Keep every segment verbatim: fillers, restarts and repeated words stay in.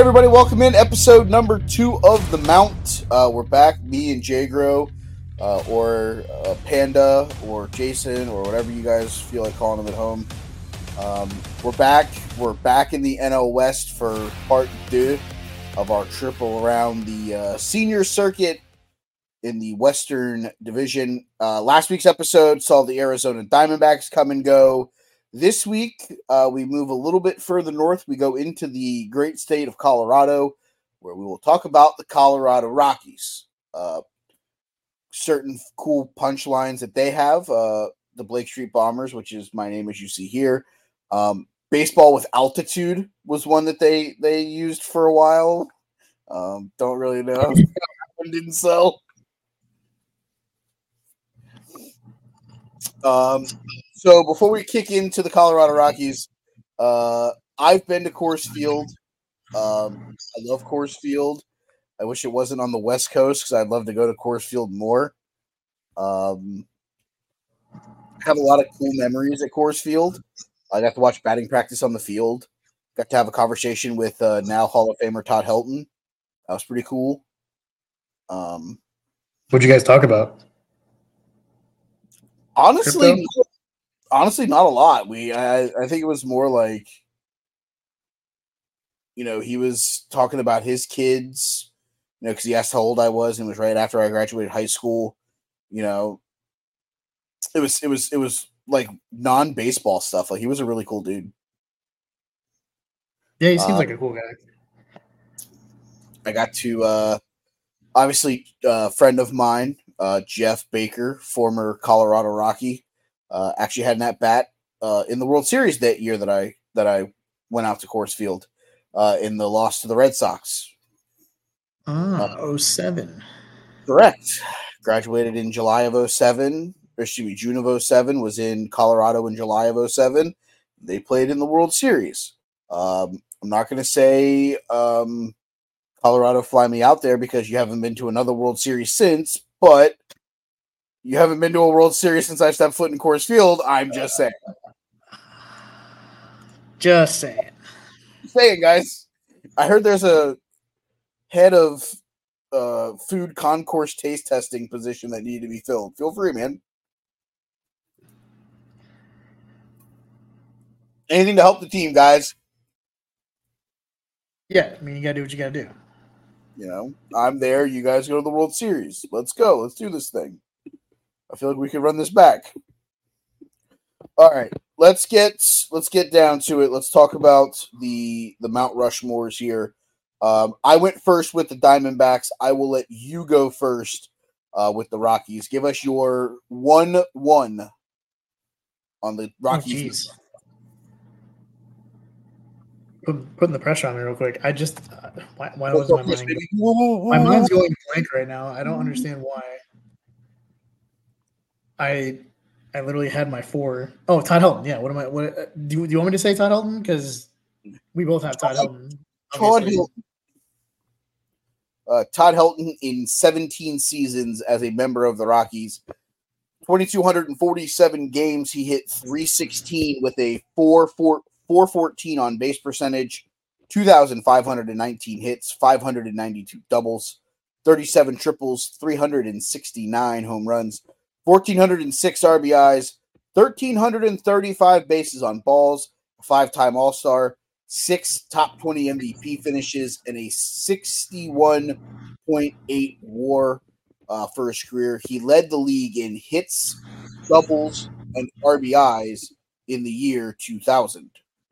everybody, welcome in episode number two of The Mount. Uh, we're back, me and Jagro, uh, or uh, Panda, or Jason, or whatever you guys feel like calling him at home. Um, we're back. We're back in the N L West for part two of our triple around the uh, senior circuit in the Western Division. Uh, last week's episode saw the Arizona Diamondbacks come and go. This week, uh, we move a little bit further north. We go into the great state of Colorado, where we will talk about the Colorado Rockies. Uh, certain cool punchlines that they have. Uh, the Blake Street Bombers, which is my name as you see here. Um, baseball with altitude was one that they, they used for a while. Um, don't really know. That one didn't sell. Um, so before we kick into the Colorado Rockies, uh, I've been to Coors Field. Um, I love Coors Field. I wish it wasn't on the West Coast because I'd love to go to Coors Field more. Um, have a lot of cool memories at Coors Field. I got to watch batting practice on the field. Got to have a conversation with uh, now Hall of Famer Todd Helton. That was pretty cool. Um, What'd you guys talk about? Honestly, Crypto? honestly, not a lot. We, I, I think it was more like, you know, he was talking about his kids, you know, because he asked how old I was, and it was right after I graduated high school. You know, it was, it was, it was like non-baseball stuff. Like he was a really cool dude. Yeah, he seems uh, like a cool guy. I got to, uh, obviously, a uh, friend of mine, uh, Jeff Baker, former Colorado Rocky, uh, actually had an at bat uh, in the World Series that year that I that I went out to Coors Field uh, in the loss to the Red Sox. Ah, uh, oh seven. Correct. Graduated in July of oh seven. Or excuse me, June of oh seven. Was in Colorado in July of oh seven. They played in the World Series. Um, I'm not going to say. Um, Colorado, fly me out there because you haven't been to another World Series since, but you haven't been to a World Series since I stepped foot in Coors Field. I'm just saying. Just saying. Just saying, guys. I heard there's a head of uh, food concourse taste testing position that needed to be filled. Feel free, man. Anything to help the team, guys. Yeah, I mean, you got to do what you got to do. You know, I'm there. You guys go to the World Series. Let's go. Let's do this thing. I feel like we could run this back. All right, let's get let's get down to it. Let's talk about the the Mount Rushmores here. Um, I went first with the Diamondbacks. I will let you go first uh, with the Rockies. Give us your one one on the Rockies. Oh, Put, putting the pressure on me real quick. I just uh, why, why was my mind? My mind's going blank right now. I don't understand why. I I literally had my four. Oh, Todd Helton. Yeah. What am I? What uh, do you, do you want me to say Todd Helton? Because we both have Todd Helton. Todd Helton. Uh, Todd Helton in seventeen seasons as a member of the Rockies. two thousand two hundred forty-seven games. He hit three sixteen with a four four. four fourteen on base percentage, two thousand five hundred nineteen hits, five hundred ninety-two doubles, thirty-seven triples, three hundred sixty-nine home runs, one thousand four hundred six R B Is, one thousand three hundred thirty-five bases on balls, a five-time All-Star, six top twenty M V P finishes, and a sixty-one point eight WAR uh, for his career. He led the league in hits, doubles, and R B Is in the year two thousand.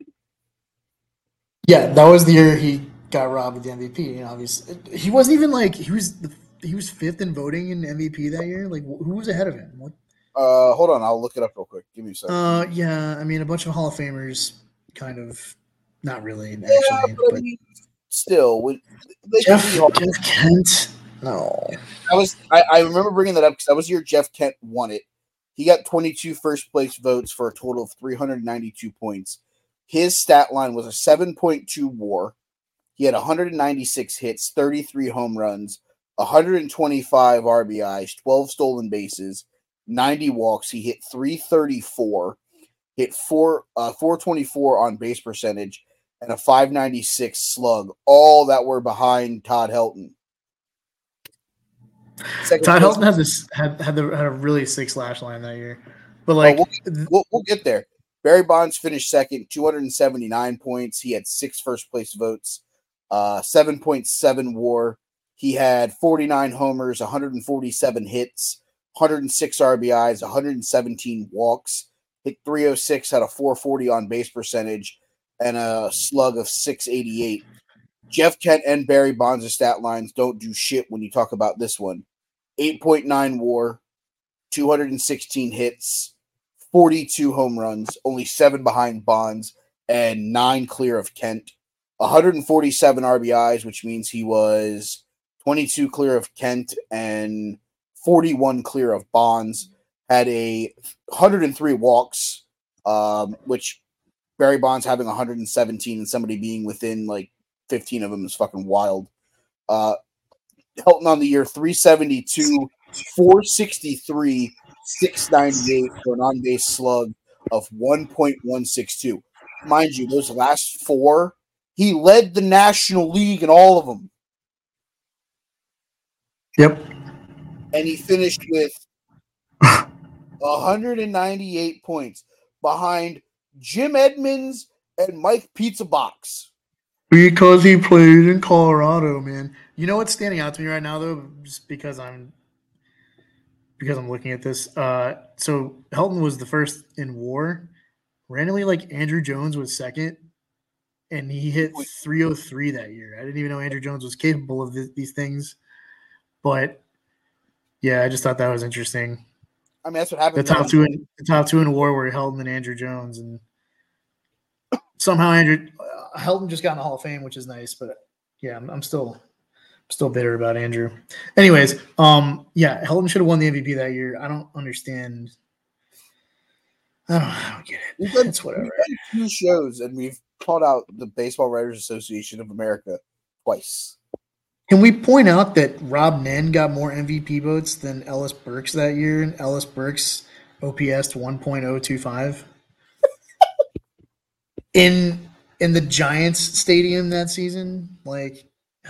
Yeah, that was the year he got robbed of the M V P. You know, obviously, he wasn't even like he was. The, he was fifth in voting in M V P that year. Like, who was ahead of him? What? Uh, hold on, I'll look it up real quick. Give me a second. Uh, yeah, I mean, a bunch of Hall of Famers, kind of, not really actually, yeah, but, but I mean, still, would, Jeff, Jeff Kent. No, I was. I, I remember bringing that up because that was the year Jeff Kent won it. He got twenty-two first place votes for a total of three hundred ninety-two points. His stat line was a seven point two WAR. He had one hundred ninety-six hits, thirty-three home runs, one hundred twenty-five R B Is, twelve stolen bases, ninety walks. He hit three thirty-four, hit four uh, four twenty-four on base percentage, and a five ninety-six slug, all that were behind Todd Helton. Second Todd place, Helton has this had had, the, had a really sick slash line that year, but like oh, we'll, we'll, we'll get there. Barry Bonds finished second, two hundred seventy-nine points. He had six first place votes, uh, seven point seven WAR. He had forty-nine homers, one hundred forty-seven hits, one hundred six R B Is, one hundred seventeen walks. Hit three oh six, had a four forty on base percentage, and a slug of six eighty-eight. Jeff Kent and Barry Bonds' stat lines don't do shit when you talk about this one. eight point nine WAR, two hundred sixteen hits, forty-two home runs, only seven behind Bonds, and nine clear of Kent. one hundred forty-seven R B Is, which means he was twenty-two clear of Kent and forty-one clear of Bonds. Had a one hundred three walks, um, which Barry Bonds having one hundred seventeen and somebody being within like fifteen of them is fucking wild. Uh, Helton on the year, three seventy-two, four sixty-three, six ninety-eight for an on-base slug of one point one six two. Mind you, those last four, he led the National League in all of them. Yep. And he finished with one hundred ninety-eight points behind Jim Edmonds and Mike Pizza Box. Because he played in Colorado, man. You know what's standing out to me right now, though, just because I'm because I'm looking at this. Uh, so Helton was the first in WAR. Randomly, like Andrew Jones was second, and he hit three oh three that year. I didn't even know Andrew Jones was capable of th- these things, but yeah, I just thought that was interesting. I mean, that's what happened. The top two in the top two in WAR were Helton and Andrew Jones, and somehow Andrew uh, Helton just got in the Hall of Fame, which is nice. But yeah, I'm, I'm still I'm still bitter about Andrew. Anyways, um, yeah, Helton should have won the M V P that year. I don't understand. I don't, I don't get it. We've done, it's whatever. We've done two shows, and we've called out the Baseball Writers Association of America twice. Can we point out that Rob Nen got more M V P votes than Ellis Burks that year, and Ellis Burks O P S to one point oh two five in in the Giants stadium that season? Like,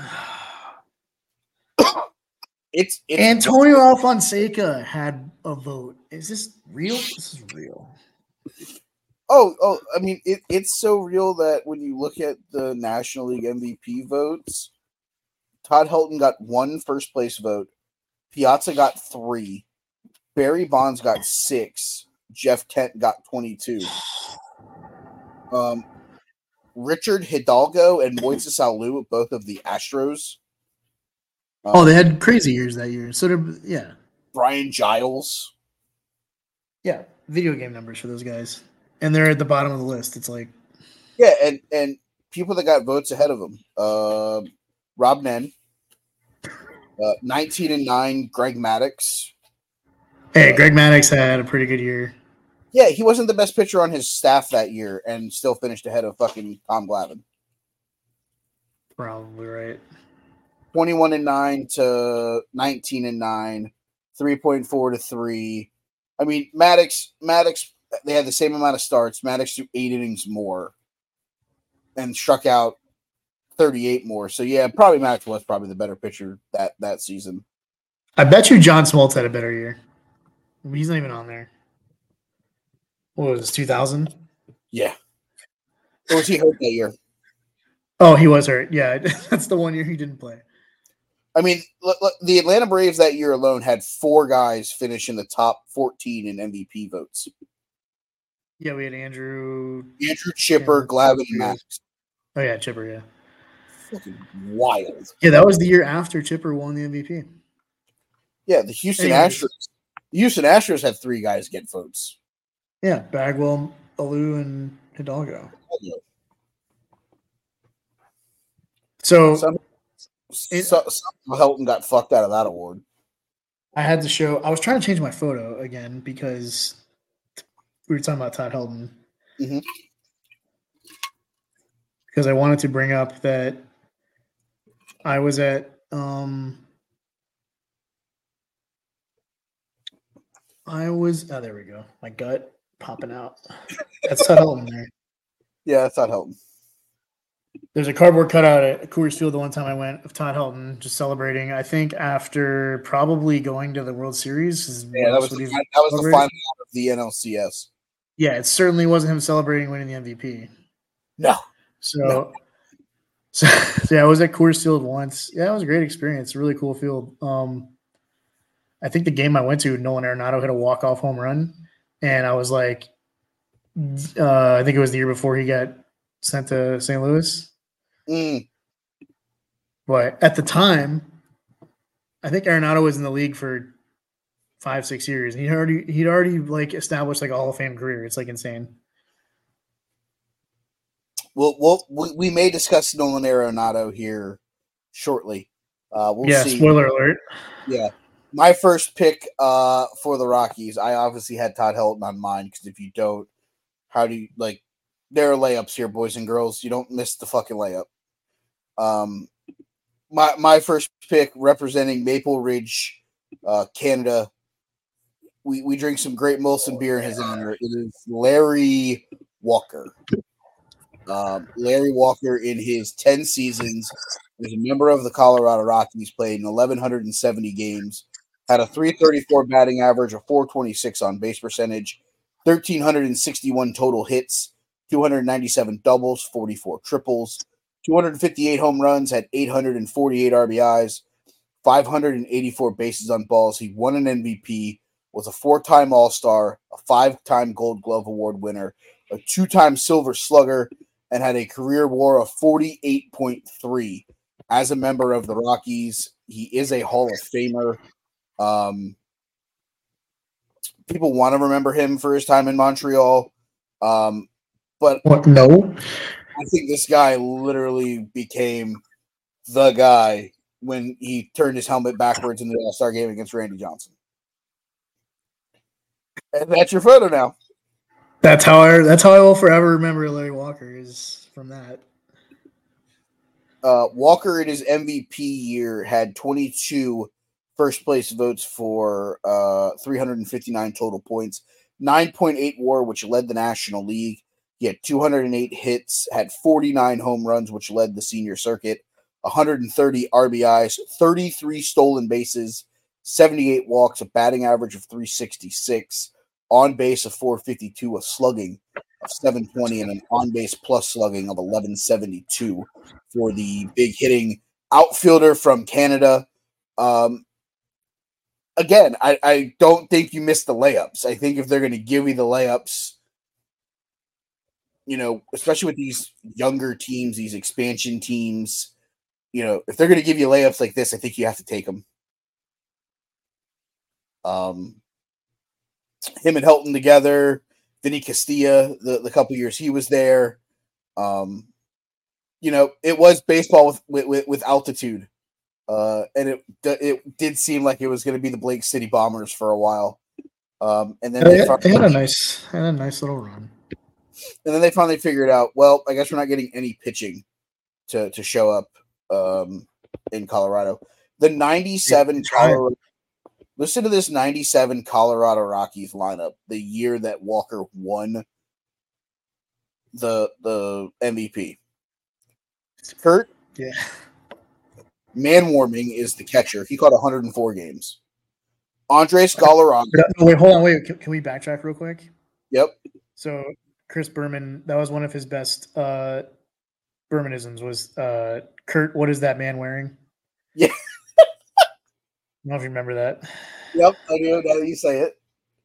it's, it's Antonio Alfonseca had a vote. Is this real? This is real. Oh, oh! I mean, it, it's so real that when you look at the National League M V P votes, Todd Helton got one first place vote. Piazza got three. Barry Bonds got six. Jeff Kent got twenty-two. Um, Richard Hidalgo and Moises Alou, both of the Astros. Um, oh, they had crazy years that year. So, yeah. Brian Giles. Yeah, video game numbers for those guys. And they're at the bottom of the list. It's like. Yeah, and, and people that got votes ahead of them. Uh, Rob Nen. Uh, nineteen and nine, Greg Maddux. Hey, Greg Maddux had a pretty good year. Yeah, he wasn't the best pitcher on his staff that year and still finished ahead of fucking Tom Glavine. Probably right. twenty-one and nine to nineteen and nine, three point four to three. I mean, Maddux, Maddux, they had the same amount of starts. Maddux threw eight innings more and struck out thirty-eight more. So, yeah, probably Maddux was probably the better pitcher that, that season. I bet you John Smoltz had a better year. He's not even on there. What was this, two thousand? Yeah. Or was he hurt that year? Oh, he was hurt. Yeah, that's the one year he didn't play. I mean, look, look, the Atlanta Braves that year alone had four guys finish in the top fourteen in M V P votes. Yeah, we had Andrew. Andrew Chipper, Glavine, and Maddux. Oh, yeah, Chipper, yeah. Fucking wild. Yeah, that was the year after Chipper won the M V P. Yeah, the Houston Anyways. Astros. The Houston Astros had three guys get votes. Yeah, Bagwell, Alou, and Hidalgo. So, some, it, so, some Helton got fucked out of that award. I had to show. I was trying to change my photo again because we were talking about Todd Helton. Mm-hmm. Because I wanted to bring up that I was at um, I was oh there we go. My gut popping out. That's Todd Helton there. Yeah, that's Todd Helton. There's a cardboard cutout at Coors Field the one time I went of Todd Helton just celebrating. I think after probably going to the World Series. Yeah, that was, the, that was the final of the N L C S. Yeah, it certainly wasn't him celebrating winning the M V P. No. So, no. so, so yeah, I was at Coors Field once. Yeah, it was a great experience. Really cool field. Um, I think the game I went to, Nolan Arenado hit a walk-off home run, and I was like, uh, I think it was the year before he got sent to Saint Louis. Mm. But at the time, I think Arenado was in the league for five, six years. He already he'd already like established like a Hall of Fame career. It's like insane. Well, we'll we, we may discuss Nolan Arenado here shortly. Uh, we'll yeah, see. Spoiler alert. Yeah. My first pick uh, for the Rockies, I obviously had Todd Helton on mine because if you don't, how do you like? There are layups here, boys and girls. You don't miss the fucking layup. Um, my my first pick representing Maple Ridge, uh, Canada. We we drink some great Molson beer in his honor. It is Larry Walker. Um, Larry Walker, in his ten seasons, was a member of the Colorado Rockies, played in eleven seventy games, had a three thirty-four batting average, a four twenty-six on base percentage, one thousand three hundred sixty-one total hits, two hundred ninety-seven doubles, forty-four triples, two hundred fifty-eight home runs, had eight hundred forty-eight R B Is, five hundred eighty-four bases on balls. He won an M V P, was a four-time All-Star, a five-time Gold Glove Award winner, a two-time Silver Slugger, and had a career WAR of forty-eight point three. As a member of the Rockies, he is a Hall of Famer. Um, people want to remember him for his time in Montreal. Um, but what? No, I think this guy literally became the guy when he turned his helmet backwards in the All-Star game against Randy Johnson. And that's your photo now. That's how I. That's how I will forever remember Larry Walker is from that. Uh, Walker in his M V P year had twenty-two first place votes for uh, three hundred fifty-nine total points, nine point eight WAR, which led the National League. He had two hundred eight hits, had forty-nine home runs, which led the senior circuit, one hundred thirty R B Is, thirty-three stolen bases, seventy-eight walks, a batting average of three sixty-six, on base of four fifty-two, a slugging of seven twenty, and an on base plus slugging of eleven seventy-two for the big hitting outfielder from Canada. Um, again, I, I don't think you miss the layups. I think if they're going to give you the layups, you know, especially with these younger teams, these expansion teams, you know, if they're going to give you layups like this, I think you have to take them. Um, him and Helton together, Vinny Castilla, the, the couple years he was there. Um, you know, it was baseball with with, with altitude, uh, and it it did seem like it was going to be the Blake City Bombers for a while. Um, and then they, they, finally, they had a nice had a nice little run. And then they finally figured out, well, I guess we're not getting any pitching to to show up um, in Colorado. The ninety-seven Colorado. Listen to this ninety-seven Colorado Rockies lineup, the year that Walker won the the M V P. Kurt, yeah, man-warming is the catcher. He caught one hundred four games. Andres Galarraga. Wait, hold on, wait. Can, can we backtrack real quick? Yep. So Chris Berman, that was one of his best uh, Bermanisms. Was uh, Kurt? What is that man wearing? Yeah. I don't know if you remember that. Yep, I do. Now that you say it.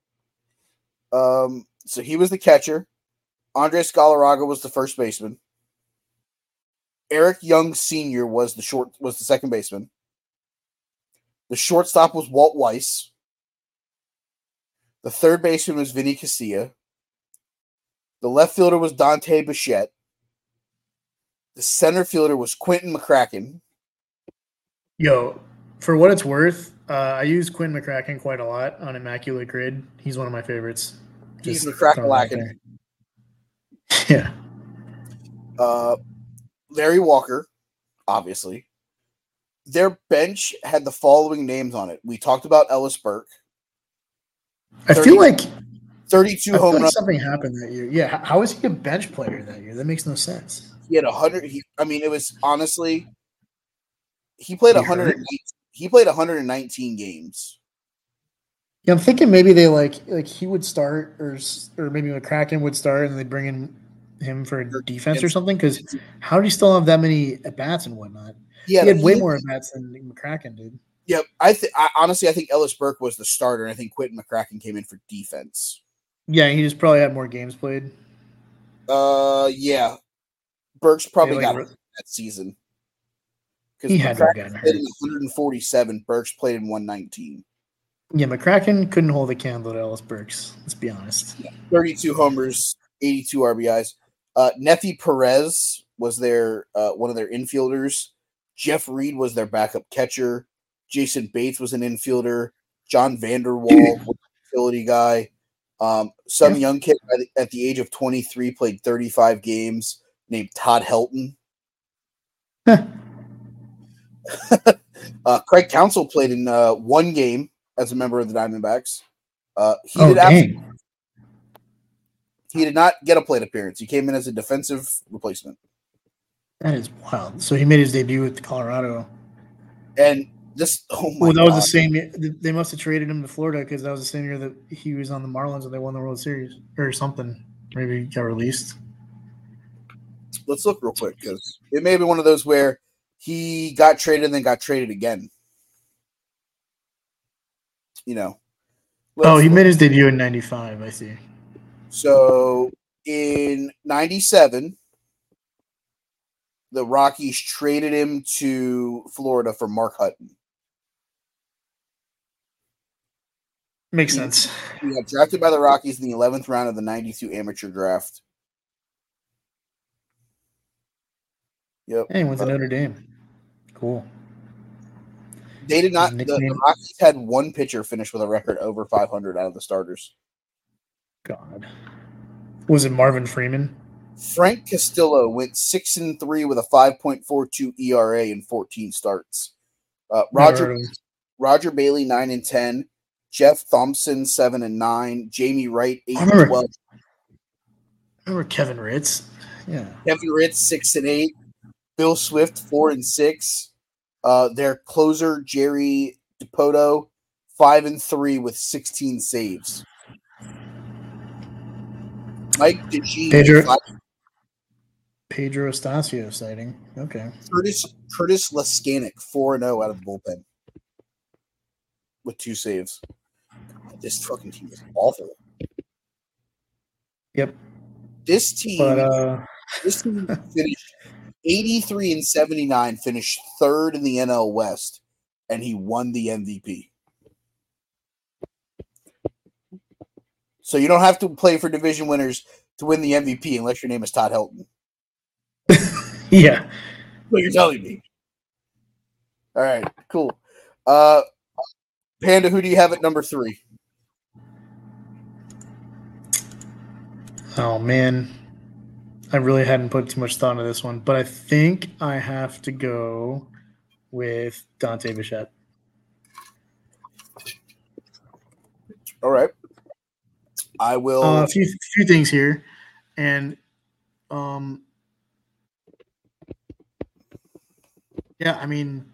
Um, so he was the catcher. Andres Galarraga was the first baseman. Eric Young Senior was the short was the second baseman. The shortstop was Walt Weiss. The third baseman was Vinny Castilla. The left fielder was Dante Bichette. The center fielder was Quentin McCracken. Yo, for what it's worth, uh, I use Quentin McCracken quite a lot on Immaculate Grid. He's one of my favorites. He's McCracken. Yeah. Uh, Larry Walker, obviously. Their bench had the following names on it. We talked about Ellis Burke. I feel like thirty-two I feel home like runs. Something happened that year. Yeah, how is he a bench player that year? That makes no sense. He had a hundred. He, I mean, it was honestly, he played a hundred. He played one hundred nineteen games. Yeah, I'm thinking maybe they like like he would start, or or maybe McCracken would start, and they bring in him for defense or something. Because how did he still have that many at bats and whatnot? Yeah, he had way he, more at bats than McCracken did. Yep, I think honestly, I think Ellis Burke was the starter, and I think Quentin McCracken came in for defense. Yeah, he just probably had more games played. Uh, yeah, Burke's probably like, got re- that season because he had McCracken played in one hundred forty-seven. Burke's played in one nineteen. Yeah, McCracken couldn't hold a candle to Ellis Burks. Let's be honest. Yeah, thirty-two homers, eighty-two R B Is. Uh, Nefi Perez was their uh, one of their infielders. Jeff Reed was their backup catcher. Jason Bates was an infielder. John Vanderwall was a utility guy. Um, some yeah. young kid at the, at the age of twenty-three played thirty-five games named Todd Helton. uh, Craig Counsell played in uh, one game as a member of the Diamondbacks. Uh, he, oh, did dang. After, he did not get a plate appearance. He came in as a defensive replacement. That is wild. So he made his debut with Colorado. And this, oh my well, that God. was the same year. They must have traded him to Florida because that was the same year that he was on the Marlins and they won the World Series or something. Maybe he got released. Let's look real quick because it may be one of those where he got traded and then got traded again. You know. Oh, he look. made his debut in ninety-five, I see. So in ninety-seven, the Rockies traded him to Florida for Mark Hutton. Makes he, sense. He got drafted by the Rockies in the eleventh round of the ninety-two amateur draft. Yep. Hey, he went to Notre Dame. Cool. They did not. The, the Rockies had one pitcher finish with a record over five hundred out of the starters. God. Was it Marvin Freeman? Frank Castillo went six and three with a five point four two E R A in fourteen starts. Uh, Roger Roger Bailey nine and ten. Jeff Thompson seven and nine. Jamie Wright eight and twelve. Remember Kevin Ritz? Yeah. Kevin Ritz six and eight. Bill Swift four and six. Uh, their closer Jerry DiPoto five and three with sixteen saves. Mike DeGene Pedro, Pedro Estacio sighting. Okay. Curtis Curtis Leskanik four and zero out of the bullpen with two saves. This fucking team is awful. Yep. This team, but, uh... this team finished eighty-three and seventy-nine, finished third in the N L West, and he won the M V P. So you don't have to play for division winners to win the M V P unless your name is Todd Helton. Yeah. What you're telling me. All right, cool. Uh, Panda, who do you have at number three? Oh, man. I really hadn't put too much thought into this one, but I think I have to go with Dante Bichette. All right. I will. Uh, a few few things here, and um, yeah, I mean,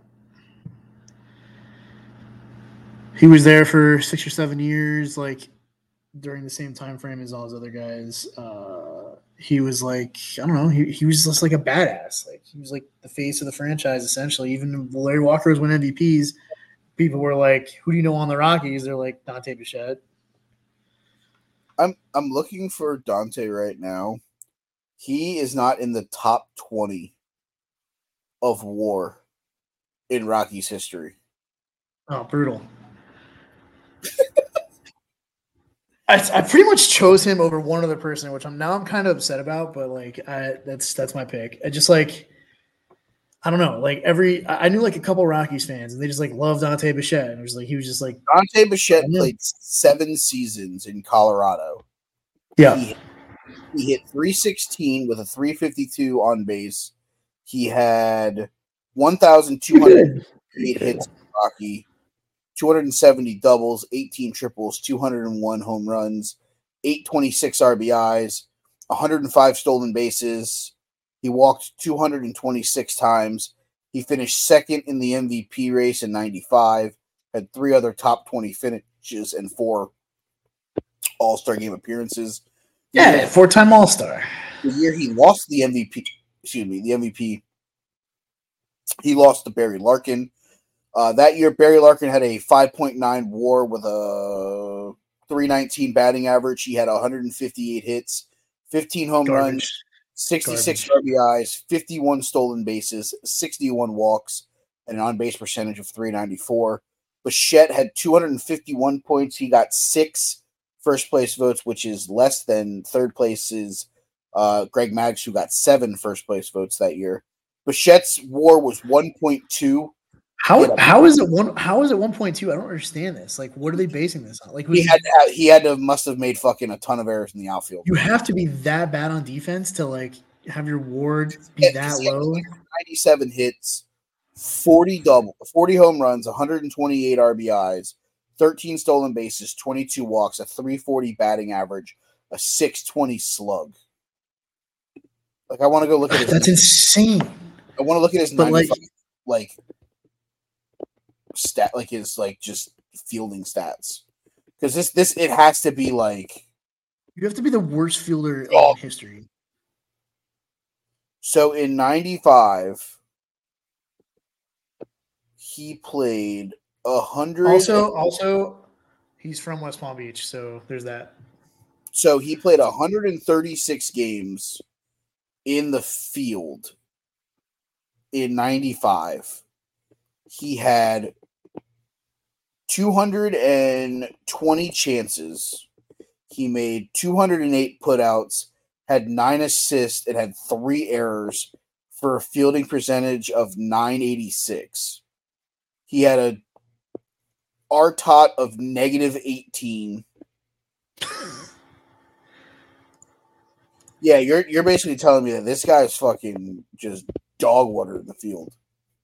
he was there for six or seven years, like during the same time frame as all his other guys. Uh, he was like, I don't know, he he was just like a badass. Like he was like the face of the franchise essentially. Even when Larry Walker was winning M V Ps, people were like, "Who do you know on the Rockies?" They're like Dante Bichette. I'm I'm looking for Dante right now. He is not in the top twenty of WAR in Rockies history. Oh, brutal. I, I pretty much chose him over one other person, which I'm now I'm kind of upset about, but like I that's that's my pick. I just like I don't know, like every I knew like a couple Rockies fans and they just like loved Dante Bichette. And it was like he was just like Dante Bichette played seven seasons in Colorado. Yeah. He, he hit three sixteen with a three fifty-two on base. He had one thousand two hundred eight hits in Rocky, two hundred seventy doubles, eighteen triples, two hundred one home runs, eight twenty-six R B Is, one hundred five stolen bases, He walked two hundred twenty-six times. He finished second in the M V P race in ninety-five, had three other top twenty finishes and four All-Star game appearances. The Yeah, year, four-time All-Star. the year he lost the M V P, excuse me, the M V P, he lost to Barry Larkin. Uh, that year, Barry Larkin had a five point nine WAR with a three nineteen batting average. He had one hundred fifty-eight hits, fifteen home Garbage. runs, sixty-six Garbage. R B Is, fifty-one stolen bases, sixty-one walks, and an on-base percentage of three ninety-four. Bichette had two hundred fifty-one points. He got six first-place votes, which is less than third place's uh, Greg Maggs, who got seven first-place votes that year. Bichette's WAR was one point two. How how is it one? How is it one point two? I don't understand this. Like, what are they basing this on? Like, was, He had to have, he had to must have made fucking a ton of errors in the outfield. you have to be that bad on defense to like have your WAR be Yeah, that he's got low. ninety-seven hits, forty double, forty home runs, one hundred twenty-eight R B Is, thirteen stolen bases, twenty-two walks, a three forty batting average, a six twenty slug. Like I want to go look at his. That's insane. I want to look at his But like, ninety-five, like stat, like his like just fielding stats, because this this it has to be like. you have to be the worst fielder Oh. in history. So in ninety-five, he played a hundred. Also, also, he's from West Palm Beach, so there's that. So he played one hundred thirty-six games in the field in ninety-five. He had two hundred twenty chances. He made two hundred eight putouts, had nine assists, and had three errors for a fielding percentage of nine eighty-six. He had a R T O T of negative eighteen. Yeah, you're you're basically telling me that this guy is fucking just dog water in the field.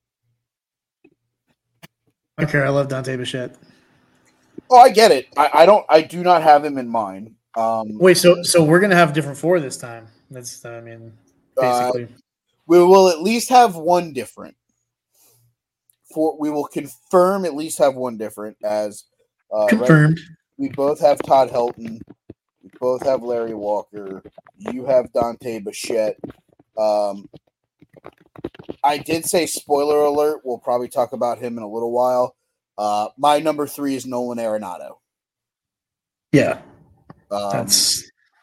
I don't care. I love Dante Bichette. Oh, I get it. I, I don't. I do not have him in mind. Um, Wait, so so we're gonna have different four this time? That's I mean, basically. Uh, we will at least have one different. For we will confirm at least have one different as uh, Confirmed. Right, we both have Todd Helton. We both have Larry Walker. You have Dante Bichette. Um, I did say spoiler alert. We'll probably talk about him in a little while. Uh, my number three is Nolan Arenado. Yeah, Um, that's.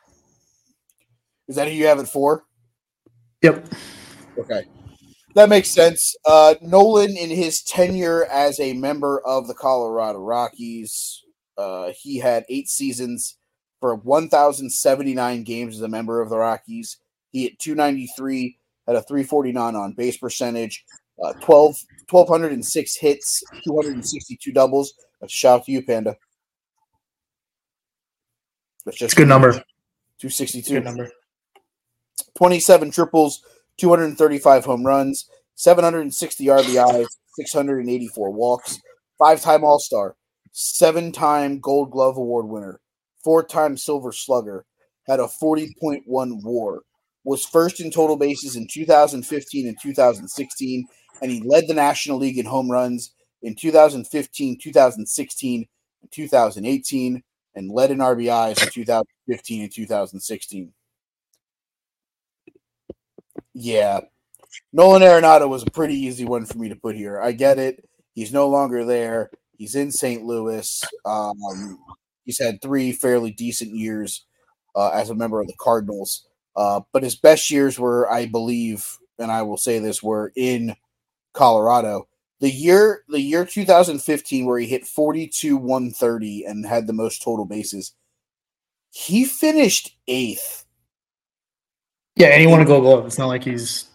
Is that who you have at four? Yep. Okay. That makes sense. Uh, Nolan, in his tenure as a member of the Colorado Rockies, uh, he had eight seasons for one thousand seventy-nine games as a member of the Rockies. He hit two ninety-three, had a three forty-nine on base percentage, uh, twelve, one thousand two hundred six hits, two hundred sixty-two doubles. That's a shout out to you, Panda. That's just It's a good number. two sixty-two. Good number. twenty-seven triples, two hundred thirty-five home runs, seven hundred sixty R B Is, six hundred eighty-four walks, five-time All-Star, seven-time Gold Glove Award winner, four-time Silver Slugger, had a forty point one WAR, was first in total bases in two thousand fifteen and two thousand sixteen, and he led the National League in home runs in two thousand fifteen, two thousand sixteen, and two thousand eighteen, and led in R B Is in two thousand fifteen and two thousand sixteen. Yeah. Nolan Arenado was a pretty easy one for me to put here. I get it. He's no longer there. He's in Saint Louis. Um, he's had three fairly decent years uh, as a member of the Cardinals. Uh, but his best years were, I believe, and I will say this, were in Colorado. The year the year two thousand fifteen, where he hit forty-two, one thirty and had the most total bases, he finished eighth. Yeah, and he won a Gold Glove. It's not like he's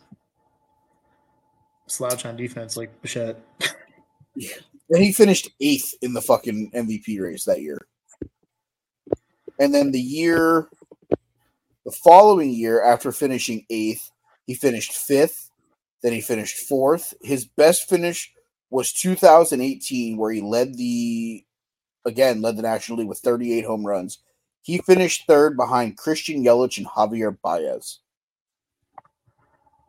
slouch on defense like Bichette. Yeah. And he finished eighth in the fucking M V P race that year. And then the year, the following year, after finishing eighth, he finished fifth. Then he finished fourth. His best finish was two thousand eighteen, where he led the, again, led the National League with thirty-eight home runs. He finished third behind Christian Yelich and Javier Baez.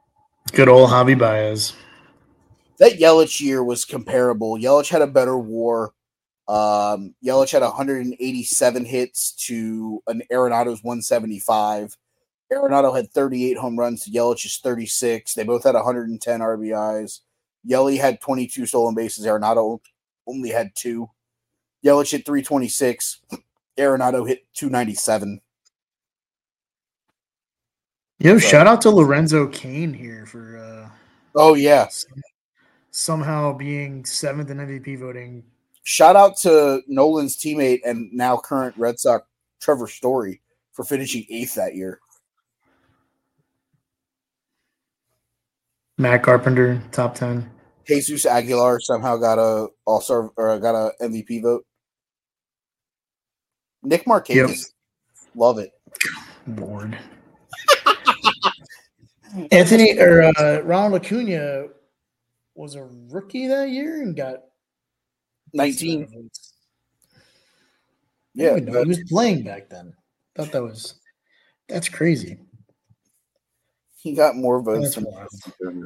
Good old Javi Baez. That Yelich year was comparable. Yelich had a better WAR. Um, Yelich had one hundred eighty-seven hits to an Arenado's one seventy-five. Arenado had thirty-eight home runs to Yelich's thirty-six. They both had one hundred ten R B Is. Yelich had twenty-two stolen bases. Arenado only had two. Yelich hit three twenty-six. Arenado hit two ninety-seven. Yo, so, shout out to Lorenzo Cain here for uh, oh yeah some, somehow being seventh in M V P voting. Shout out to Nolan's teammate and now current Red Sox Trevor Story for finishing eighth that year. Matt Carpenter, top ten. Jesus Aguilar somehow got a all-star or got a M V P vote. Nick Markakis, yep. Love it. Bored. Anthony or uh, Ronald Acuna was a rookie that year and got nineteen. Yeah, he was playing back then. Thought that was that's crazy. He got more votes than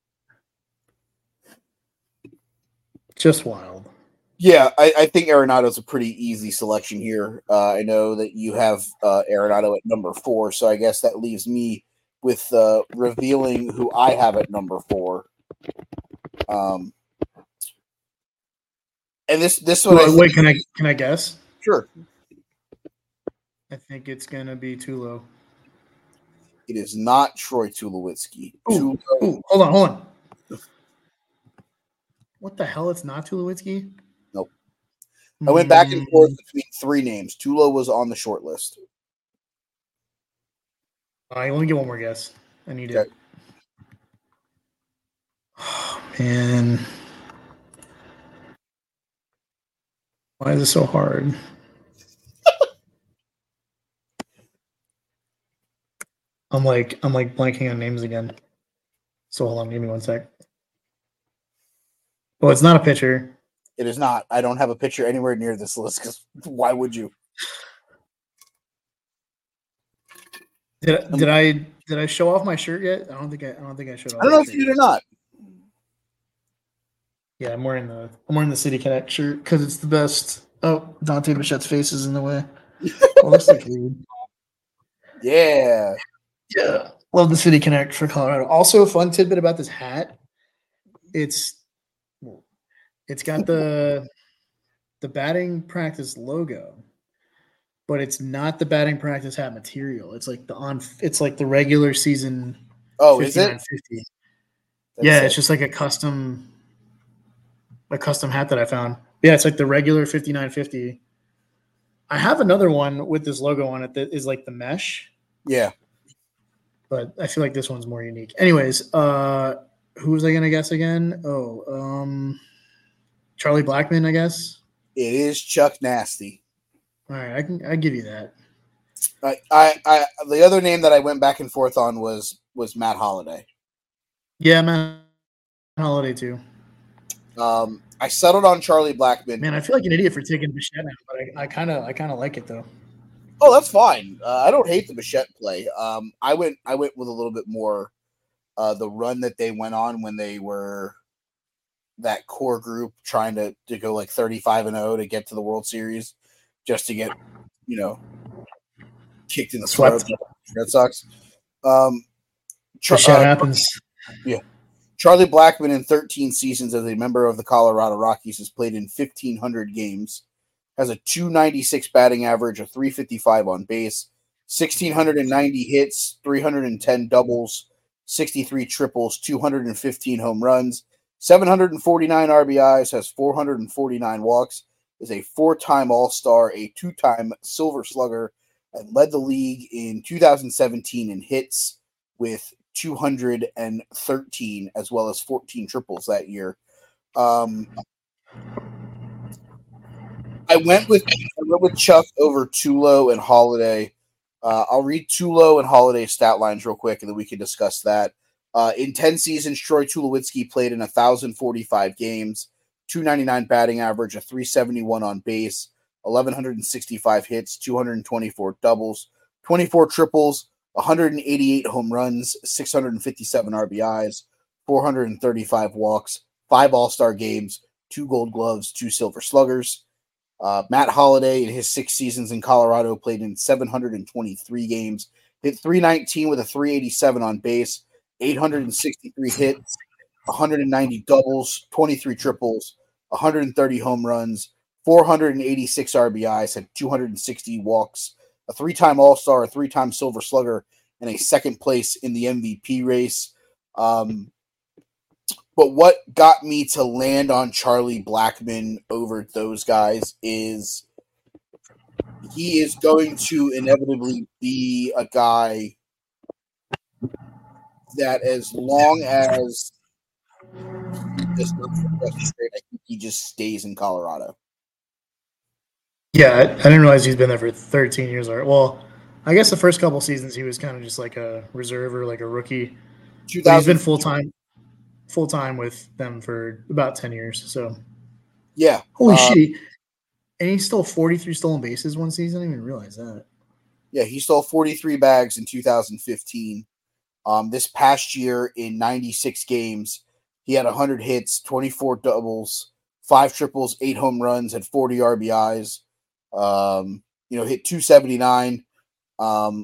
just wild. Yeah, I, I think Arenado's a pretty easy selection here. Uh, I know that you have uh, Arenado at number four, so I guess that leaves me with uh, revealing who I have at number four. Um, and this this one. Wait, I wait, can I can I guess? Sure. I think it's gonna be Tulo. It is not Troy Tulowitzki. Ooh, Tulo- ooh, hold on, hold on. What the hell? It's not Tulowitzki? Nope. I went back and forth between three names. Tulo was on the short list. I uh, let me get one more guess. I need okay. it. Oh, man. Why is it so hard? I'm like I'm like blanking on names again. So hold on, give me one sec. Well, it's not a pitcher. It is not. I don't have a pitcher anywhere near this list because why would you? Did did I did I show off my shirt yet? I don't think I I don't think I showed off. I don't know if you did or not. Yeah, I'm wearing the I'm wearing the City Connect shirt because it's the best. Oh, Dante Bichette's face is in the way. Oh, looks like weird. Yeah. Yeah. Love the City Connect for Colorado. Also, a fun tidbit about this hat. It's it's got the the batting practice logo, but it's not the batting practice hat material. It's like the on it's like the regular season. Oh, is it? Yeah, sick. It's just like a custom a custom hat that I found. Yeah, it's like the regular fifty-nine fifty. I have another one with this logo on it that is like the mesh. Yeah. But I feel like this one's more unique. Anyways, uh, who was I going to guess again? Oh, um, Charlie Blackmon, I guess. It is Chuck Nasty. All right, I can I give you that. I, I, I, the other name that I went back and forth on was was Matt Holliday. Yeah, Matt Holliday too. Um, I settled on Charlie Blackmon. Man, I feel like an idiot for taking Bichette now, but I kind of I kind of like it though. Oh, that's fine. Uh, I don't hate the Bichette play. Um, I went I went with a little bit more uh, the run that they went on when they were that core group trying to, to go like thirty-five and oh to get to the World Series just to get, you know, kicked in the throat. Red Sox. Um, Char- Bichette uh, happens. Yeah. Charlie Blackmon in thirteen seasons as a member of the Colorado Rockies has played in fifteen hundred games. Has a two ninety-six batting average, a three fifty-five on base, one thousand six hundred ninety hits, three hundred ten doubles, sixty-three triples, two hundred fifteen home runs, seven hundred forty-nine R B Is, has four hundred forty-nine walks, is a four-time All-Star, a two-time Silver Slugger, and led the league in two thousand seventeen in hits with two hundred thirteen as well as fourteen triples that year. Um, I went with I went with Chuck over Tulo and Holiday. Uh, I'll read Tulo and Holiday's stat lines real quick, and then we can discuss that. Uh, in ten seasons, Troy Tulowitzki played in one thousand forty-five games, two ninety-nine batting average, a three seventy-one on base, eleven sixty-five hits, two hundred twenty-four doubles, twenty-four triples, one hundred eighty-eight home runs, six hundred fifty-seven R B Is, four hundred thirty-five walks, five All-Star games, two Gold Gloves, two Silver Sluggers. Uh, Matt Holliday, in his six seasons in Colorado, played in seven hundred twenty-three games, hit three nineteen with a three eighty-seven on base, eight hundred sixty-three hits, one hundred ninety doubles, twenty-three triples, one hundred thirty home runs, four hundred eighty-six R B Is, had two hundred sixty walks, a three-time All-Star, a three-time Silver Slugger, and a second place in the M V P race. Um, but what got me to land on Charlie Blackmon over those guys is he is going to inevitably be a guy that, as long as this I think he just stays in Colorado. Yeah, I, I didn't realize he's been there for thirteen years. Already. Well, I guess the first couple seasons he was kind of just like a reserve or like a rookie. But he's been full time, full time with them for about ten years. So, yeah, holy um, shit! And he stole forty-three stolen bases one season. I didn't even realize that. Yeah, he stole forty-three bags in two thousand fifteen. Um, this past year, in ninety-six games, he had one hundred hits, twenty-four doubles, five triples, eight home runs, had forty R B Is. Um, you know, hit two seventy-nine. Um,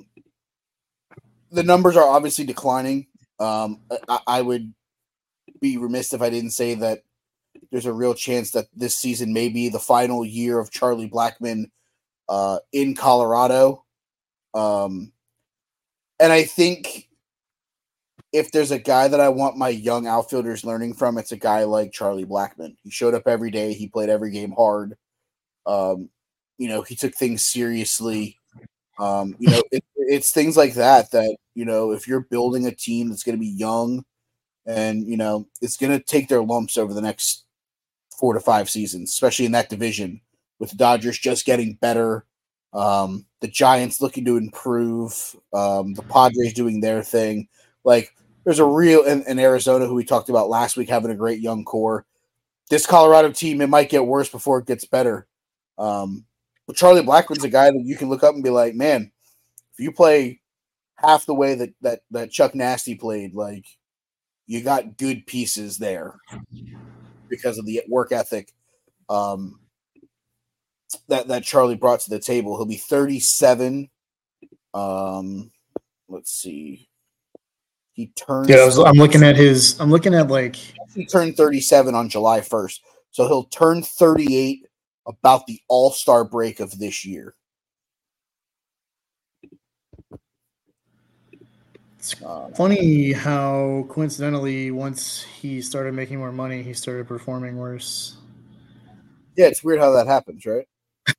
the numbers are obviously declining. Um, I, I would be remiss if I didn't say that there's a real chance that this season may be the final year of Charlie Blackmon uh, in Colorado. Um, and I think if there's a guy that I want my young outfielders learning from, it's a guy like Charlie Blackmon. He showed up every day. He played every game hard. Um, you know, he took things seriously. Um, you know, it, it's things like that, that, you know, if you're building a team that's going to be young and, you know, it's going to take their lumps over the next four to five seasons, especially in that division with the Dodgers just getting better. Um, the Giants looking to improve, um, the Padres doing their thing. Like, there's a real, in, in Arizona, who we talked about last week, having a great young core. This Colorado team, it might get worse before it gets better. Um, but Charlie Blackmon's a guy that you can look up and be like, man, if you play half the way that that that Chuck Nasty played, like, you got good pieces there because of the work ethic um, that that Charlie brought to the table. He'll be thirty-seven. Um, let's see. He turns. Yeah, I was, I'm looking at his. I'm looking at like he turned thirty-seven on July first, so he'll turn thirty-eight about the All-Star break of this year. It's um, funny how coincidentally, once he started making more money, he started performing worse. Yeah, it's weird how that happens, right?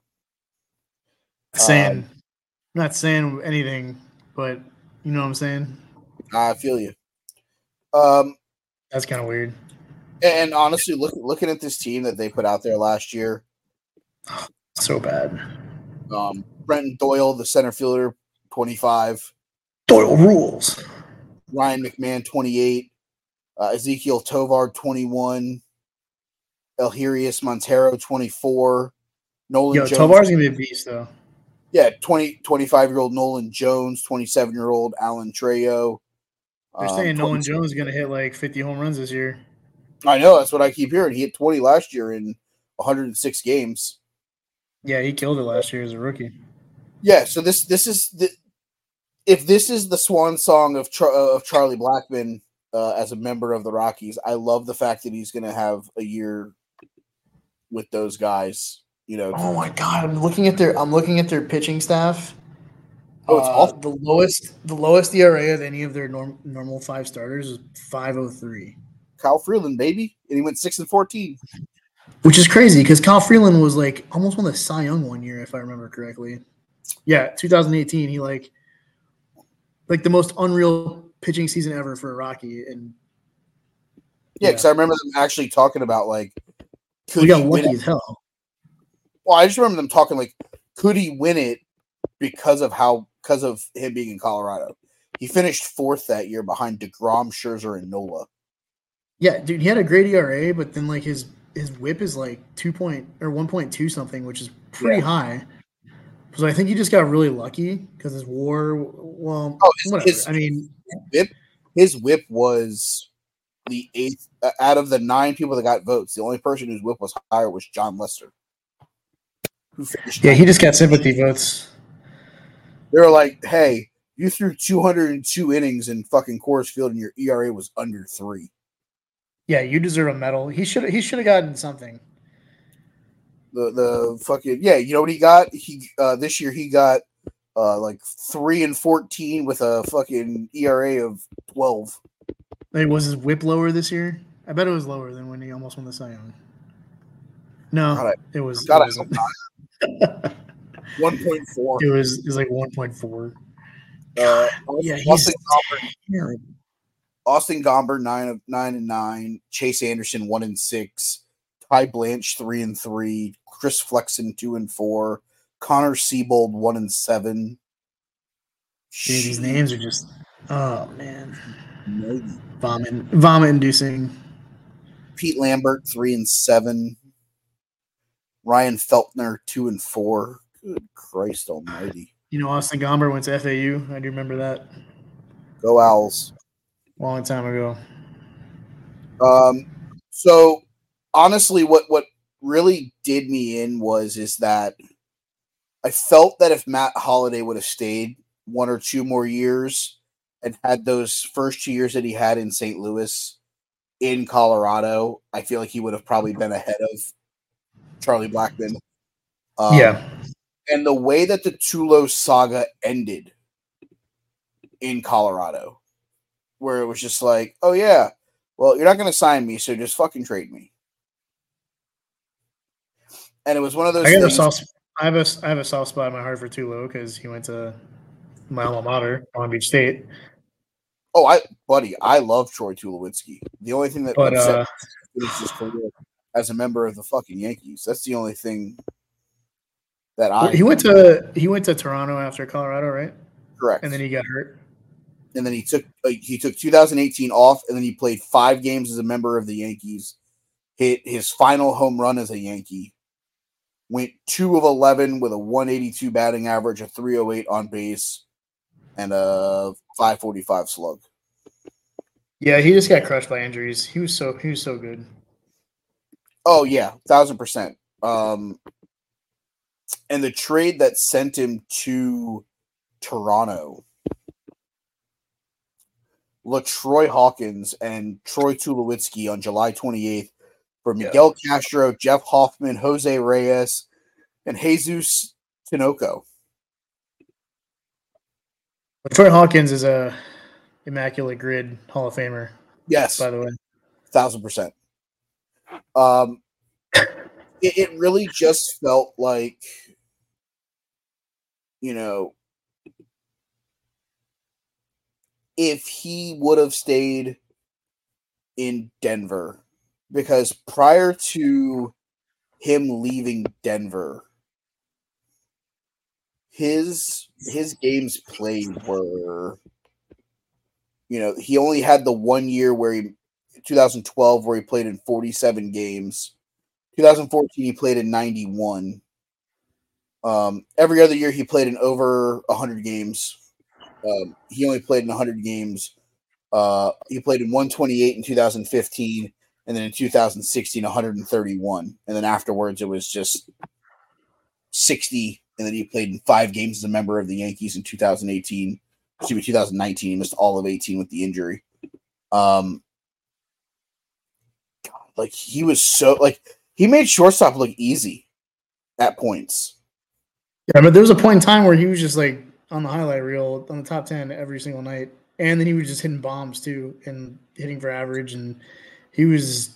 saying, um, not saying anything, but you know what I'm saying. I feel you. Um, That's kind of weird. And honestly, look, looking at this team that they put out there last year, so bad. Um, Brenton Doyle, the center fielder, twenty-five. Doyle rules. Ryan McMahon, twenty-eight. Uh, Ezekiel Tovar, twenty-one. Elhirius Montero, twenty-four. Nolan Yo, Jones. Tovar's going to be a beast, though. Yeah, twenty, twenty-five-year-old Nolan Jones, twenty-seven-year-old Alan Trejo. They're saying um, Nolan Jones is going to hit like fifty home runs this year. I know. That's what I keep hearing. He hit twenty last year in one hundred six games. Yeah, he killed it last year as a rookie. Yeah, so this this is the, if this is the swan song of Char, of Charlie Blackmon uh, as a member of the Rockies, I love the fact that he's going to have a year with those guys. You know. Oh my God! I'm looking at their I'm looking at their pitching staff. Oh, it's uh, awful. The lowest the lowest E R A of any of their norm, normal five starters is five oh three. Kyle Freeland, baby, and he went six and fourteen. Which is crazy because Kyle Freeland was like almost won the Cy Young one year, if I remember correctly. Yeah, twenty eighteen. He like like the most unreal pitching season ever for a Rocky, and yeah, because yeah. I remember them actually talking about like could we got lucky as hell. Well, I just remember them talking like, could he win it because of how because of him being in Colorado? He finished fourth that year behind DeGrom, Scherzer, and Nola. Yeah, dude, he had a great E R A, but then like his his whip is like two point or one point two something, which is pretty yeah. high. So I think he just got really lucky because his war. Well, Oh, his, whatever. his, I mean, whip, his whip was the eighth uh, out of the nine people that got votes. The only person whose whip was higher was John Lester, who finished. yeah, he just got ninth. sympathy votes. They were like, "Hey, you threw two hundred two innings in fucking Coors Field, and your E R A was under three. Yeah, you deserve a medal. He should he should have gotten something. The the fucking yeah, you know what he got? He uh, this year he got uh, like three and fourteen with a fucking E R A of twelve. Like, was his whip lower this year? I bet it was lower than when he almost won the Cy Young. No, God, I, it was. God, it I wasn't. one point four. It was. It was like one point four. Uh, Yeah, he's Austin Gomber, terrible. Austin Gomber nine of nine and nine. Chase Anderson one and six. Ty Blanche three and three. Chris Flexen two and four. Connor Siebold one and seven. Dude, these names are just. Oh man, Maybe. vomit, vomit inducing. Pete Lambert three and seven. Ryan Feltner two and four. Good Christ Almighty! You know, Austin Gomber went to F A U. I do remember that. Go Owls! Long time ago. Um. So honestly, what what really did me in was is that I felt that if Matt Holliday would have stayed one or two more years and had those first two years that he had in Saint Louis in Colorado, I feel like he would have probably been ahead of Charlie Blackmon. Um, yeah. And the way that the Tulo saga ended in Colorado, where it was just like, oh, yeah, well, you're not going to sign me, so just fucking trade me. And it was one of those I, got things. a soft, I, have a, I have a soft spot in my heart for Tulo because he went to my alma mater, Long Beach State. Oh, I, buddy, I love Troy Tulowitzki. The only thing that But, upset uh, me is his career as a member of the fucking Yankees. That's the only thing that I. He went to he went to Toronto after Colorado, right? Correct. And then he got hurt. And then he took uh, he took two thousand eighteen off, and then he played five games as a member of the Yankees. Hit his final home run as a Yankee. Went two of eleven with a one eighty-two batting average, a three oh eight on base, and a five forty-five slug. Yeah, he just got crushed by injuries. He was so he was so good. Oh yeah, thousand percent. Um, and the trade that sent him to Toronto, LaTroy Hawkins and Troy Tulowitzki on July twenty-eighth for Miguel yeah. Castro, Jeff Hoffman, Jose Reyes, and Jesus Tinoco. LaTroy Hawkins is a immaculate grid Hall of Famer. Yes, by the way, thousand percent. Um, it, it really just felt like, you know, if he would have stayed in Denver, because prior to him leaving Denver, his his games played were, you know, he only had the one year where he, twenty twelve, where he played in forty-seven games. twenty fourteen, he played in ninety-one. Um, every other year, he played in over one hundred games. Um, he only played in one hundred games. Uh, he played in one twenty-eight in two thousand fifteen, and then in two thousand sixteen, one hundred thirty-one. And then afterwards, it was just sixty, and then he played in five games as a member of the Yankees in two thousand eighteen. Excuse me, two thousand nineteen. He missed all of eighteen with the injury. Um, God, like, he was so, like, he made shortstop look easy at points. Yeah, but there was a point in time where he was just, like, on the highlight reel on the top ten every single night. And then he was just hitting bombs too and hitting for average. And he was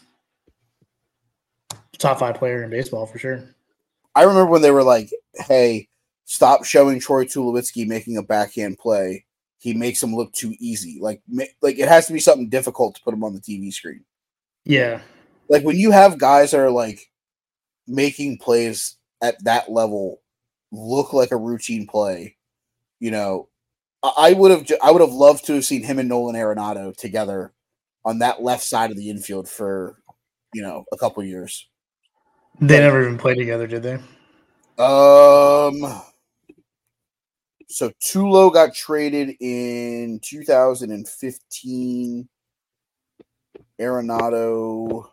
top five player in baseball for sure. I remember when they were like, hey, stop showing Troy Tulowitzki making a backhand play. He makes him look too easy. Like, like it has to be something difficult to put him on the T V screen. Yeah. Like when you have guys that are like making plays at that level look like a routine play, you know, I would have I would have loved to have seen him and Nolan Arenado together on that left side of the infield for, you know, a couple years. They but, never even played together, did they? Um, So Tulo got traded in two thousand fifteen. Arenado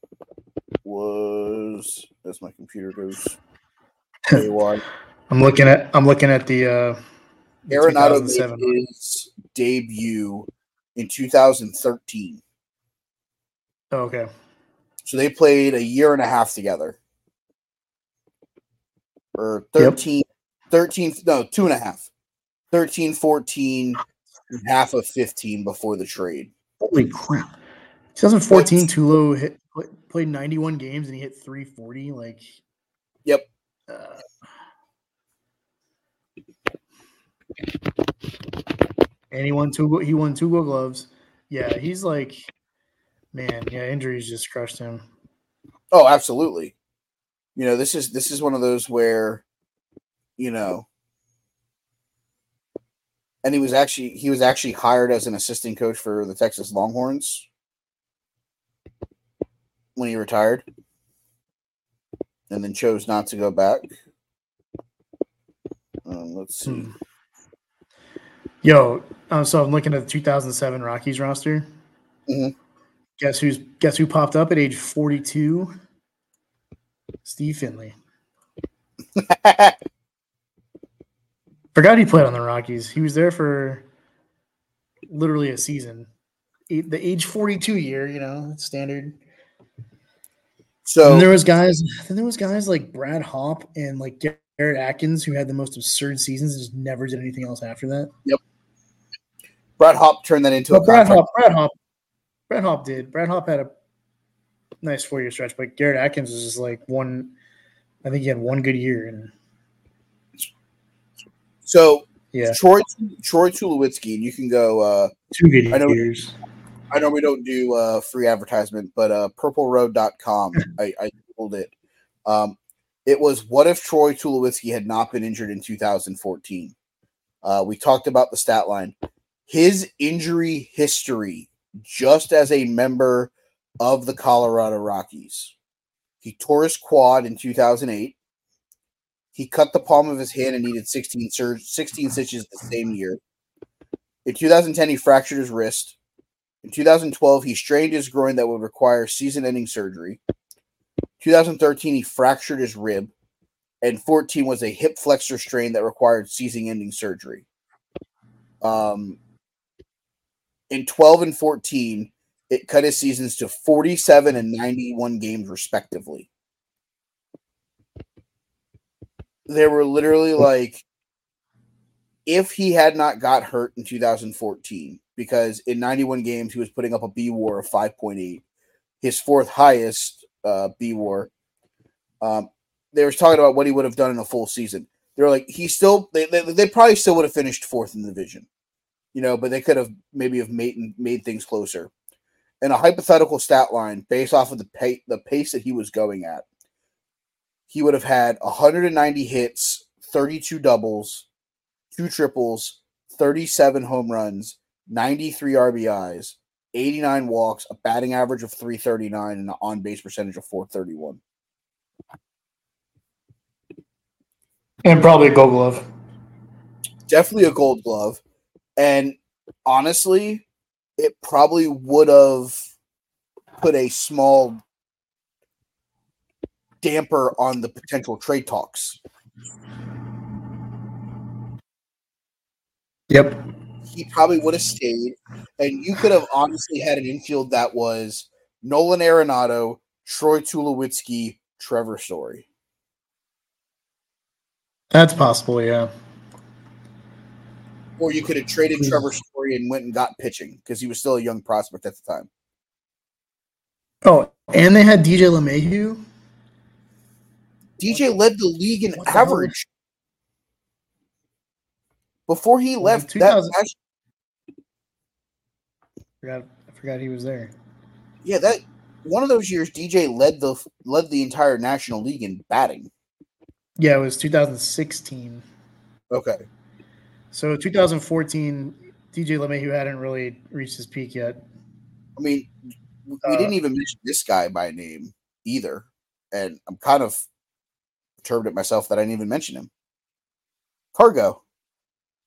was as my computer goes haywire. I'm looking at I'm looking at the uh the Arenado made two thousand seven. his debut in two thousand thirteen. Oh, okay. So they played a year and a half together. Or thirteen, yep. thirteen, no, two and a half. thirteen, fourteen, and half of fifteen before the trade. Holy crap. twenty fourteen, but, Tulo hit, played ninety-one games and he hit three forty. Like, yep. Uh, and he won two. He won two Gold Gloves. Yeah, he's like, man. Yeah, injuries just crushed him. Oh, absolutely. You know, this is this is one of those where, you know, and he was actually he was actually hired as an assistant coach for the Texas Longhorns when he retired, and then chose not to go back. Um, let's see. Hmm. Yo, um, so I'm looking at the two thousand seven Rockies roster. Mm-hmm. Guess who's guess who popped up at age forty-two? Steve Finley. Forgot he played on the Rockies. He was there for literally a season. The age forty-two year, you know, standard. So and there was guys. Then there was guys like Brad Hopp and like Garrett Atkins who had the most absurd seasons and just never did anything else after that. Yep. Brad Hopp turned that into but a Brad Hopp. Brad Hopp. Brad Hopp did. Brad Hopp had a nice four year stretch, but Garrett Atkins was just like one. I think he had one good year. And so yeah, Troy Troy Tulowitzki, and you can go uh, two good I know, years. I know we don't do uh, free advertisement, but uh, purple road dot com, I, I Googled it. Um, it was what if Troy Tulowitzki had not been injured in two thousand fourteen? Uh, we talked about the stat line. His injury history, just as a member of the Colorado Rockies. He tore his quad in two thousand eight. He cut the palm of his hand and needed sixteen, sur- sixteen stitches the same year. In two thousand ten, he fractured his wrist. In two thousand twelve, he strained his groin that would require season-ending surgery. two thousand thirteen, he fractured his rib. And fourteen was a hip flexor strain that required season-ending surgery. Um, in twelve and fourteen, it cut his seasons to forty-seven and ninety-one games, respectively. There were literally like, if he had not got hurt in two thousand fourteen, because in ninety-one games, he was putting up a B W A R of five point eight, his fourth highest uh, B W A R. Um, they were talking about what he would have done in a full season. They were like, he still, they, they, they probably still would have finished fourth in the division, you know, but they could have maybe have made, made things closer. In a hypothetical stat line, based off of the pay, the pace that he was going at, he would have had one hundred ninety hits, thirty-two doubles, two triples, thirty-seven home runs, ninety-three R B Is, eighty-nine walks, a batting average of three thirty-nine, and an on-base percentage of four thirty-one. And probably a Gold Glove. Definitely a Gold Glove. And honestly, it probably would have put a small damper on the potential trade talks. Yep. He probably would have stayed, and you could have honestly had an infield that was Nolan Arenado, Troy Tulowitzki, Trevor Story. That's possible, yeah. Or you could have traded Trevor Story and went and got pitching because he was still a young prospect at the time. Oh, and they had D J LeMahieu. D J led the league in what average. Before he well, left, that match, I forgot, I forgot he was there. Yeah, that one of those years, D J led the led the entire National League in batting. Yeah, it was two thousand sixteen. Okay. So two thousand fourteen, D J LeMahieu hadn't really reached his peak yet. I mean, we uh, didn't even mention this guy by name either, and I'm kind of perturbed at myself that I didn't even mention him. Cargo.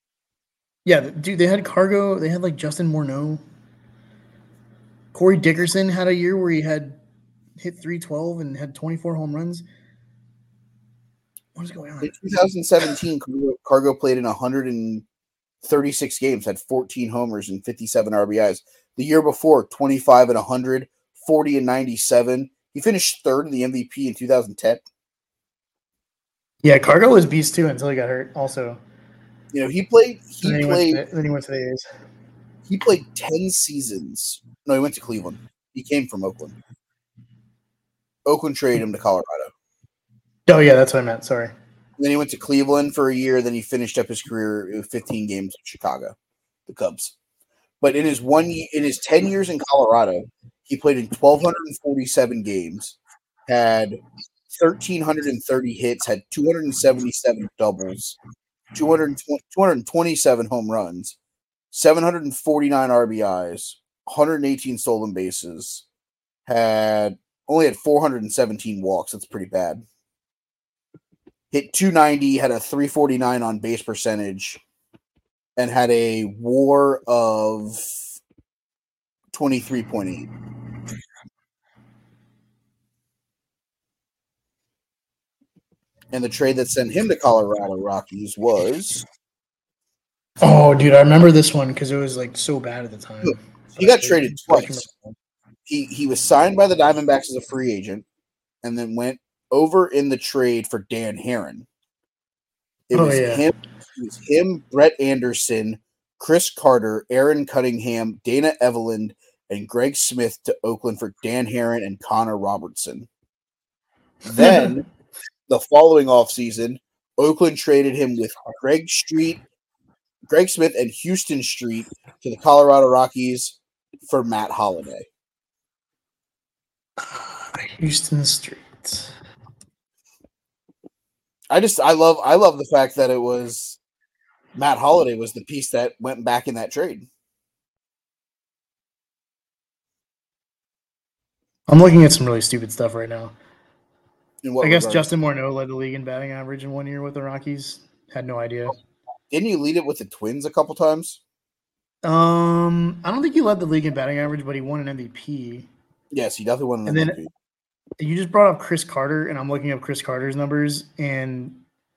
Yeah, dude, they had Cargo. They had like Justin Morneau. Corey Dickerson had a year where he had hit three twelve and had twenty-four home runs. What is going on? In two thousand seventeen, Cargo, Cargo played in one hundred thirty-six games, had fourteen homers and fifty-seven R B Is. The year before, twenty-five and one hundred, forty and ninety-seven. He finished third in the M V P in two thousand ten. Yeah, Cargo was beast too until he got hurt. Also, you know, he played. He, then he played. Went to, then he went to the A's. He played ten seasons. No, he went to Cleveland. He came from Oakland. Oakland traded him to Colorado. Oh yeah, that's what I meant. Sorry. And then he went to Cleveland for a year. Then he finished up his career with fifteen games in Chicago, the Cubs. But in his one in his ten years in Colorado, he played in twelve forty-seven games, had one thousand three hundred thirty hits, had two hundred seventy-seven doubles, two hundred twenty-seven home runs, seven hundred forty-nine R B Is, one hundred eighteen stolen bases, had only had four hundred seventeen walks. That's pretty bad. Hit two ninety, had a three forty-nine on base percentage, and had a WAR of twenty-three point eight. And the trade that sent him to Colorado Rockies was... Oh, dude, I remember this one because it was like so bad at the time. He got traded twice. He he was signed by the Diamondbacks as a free agent and then went over in the trade for Dan Herron. It oh, was yeah. him, it was him, Brett Anderson, Chris Carter, Aaron Cunningham, Dana Eveland, and Greg Smith to Oakland for Dan Herron and Connor Robertson. Then, the following offseason, Oakland traded him with Greg Street, Greg Smith, and Houston Street to the Colorado Rockies for Matt Holliday. Houston Street. I just I love I love the fact that it was Matt Holliday was the piece that went back in that trade. I'm looking at some really stupid stuff right now. In what I guess regard? Justin Morneau led the league in batting average in one year with the Rockies. Had no idea. Didn't you lead it with the Twins a couple times? Um, I don't think he led the league in batting average, but he won an M V P. Yes, he definitely won an and M V P. Then, you just brought up Chris Carter, and I'm looking up Chris Carter's numbers, and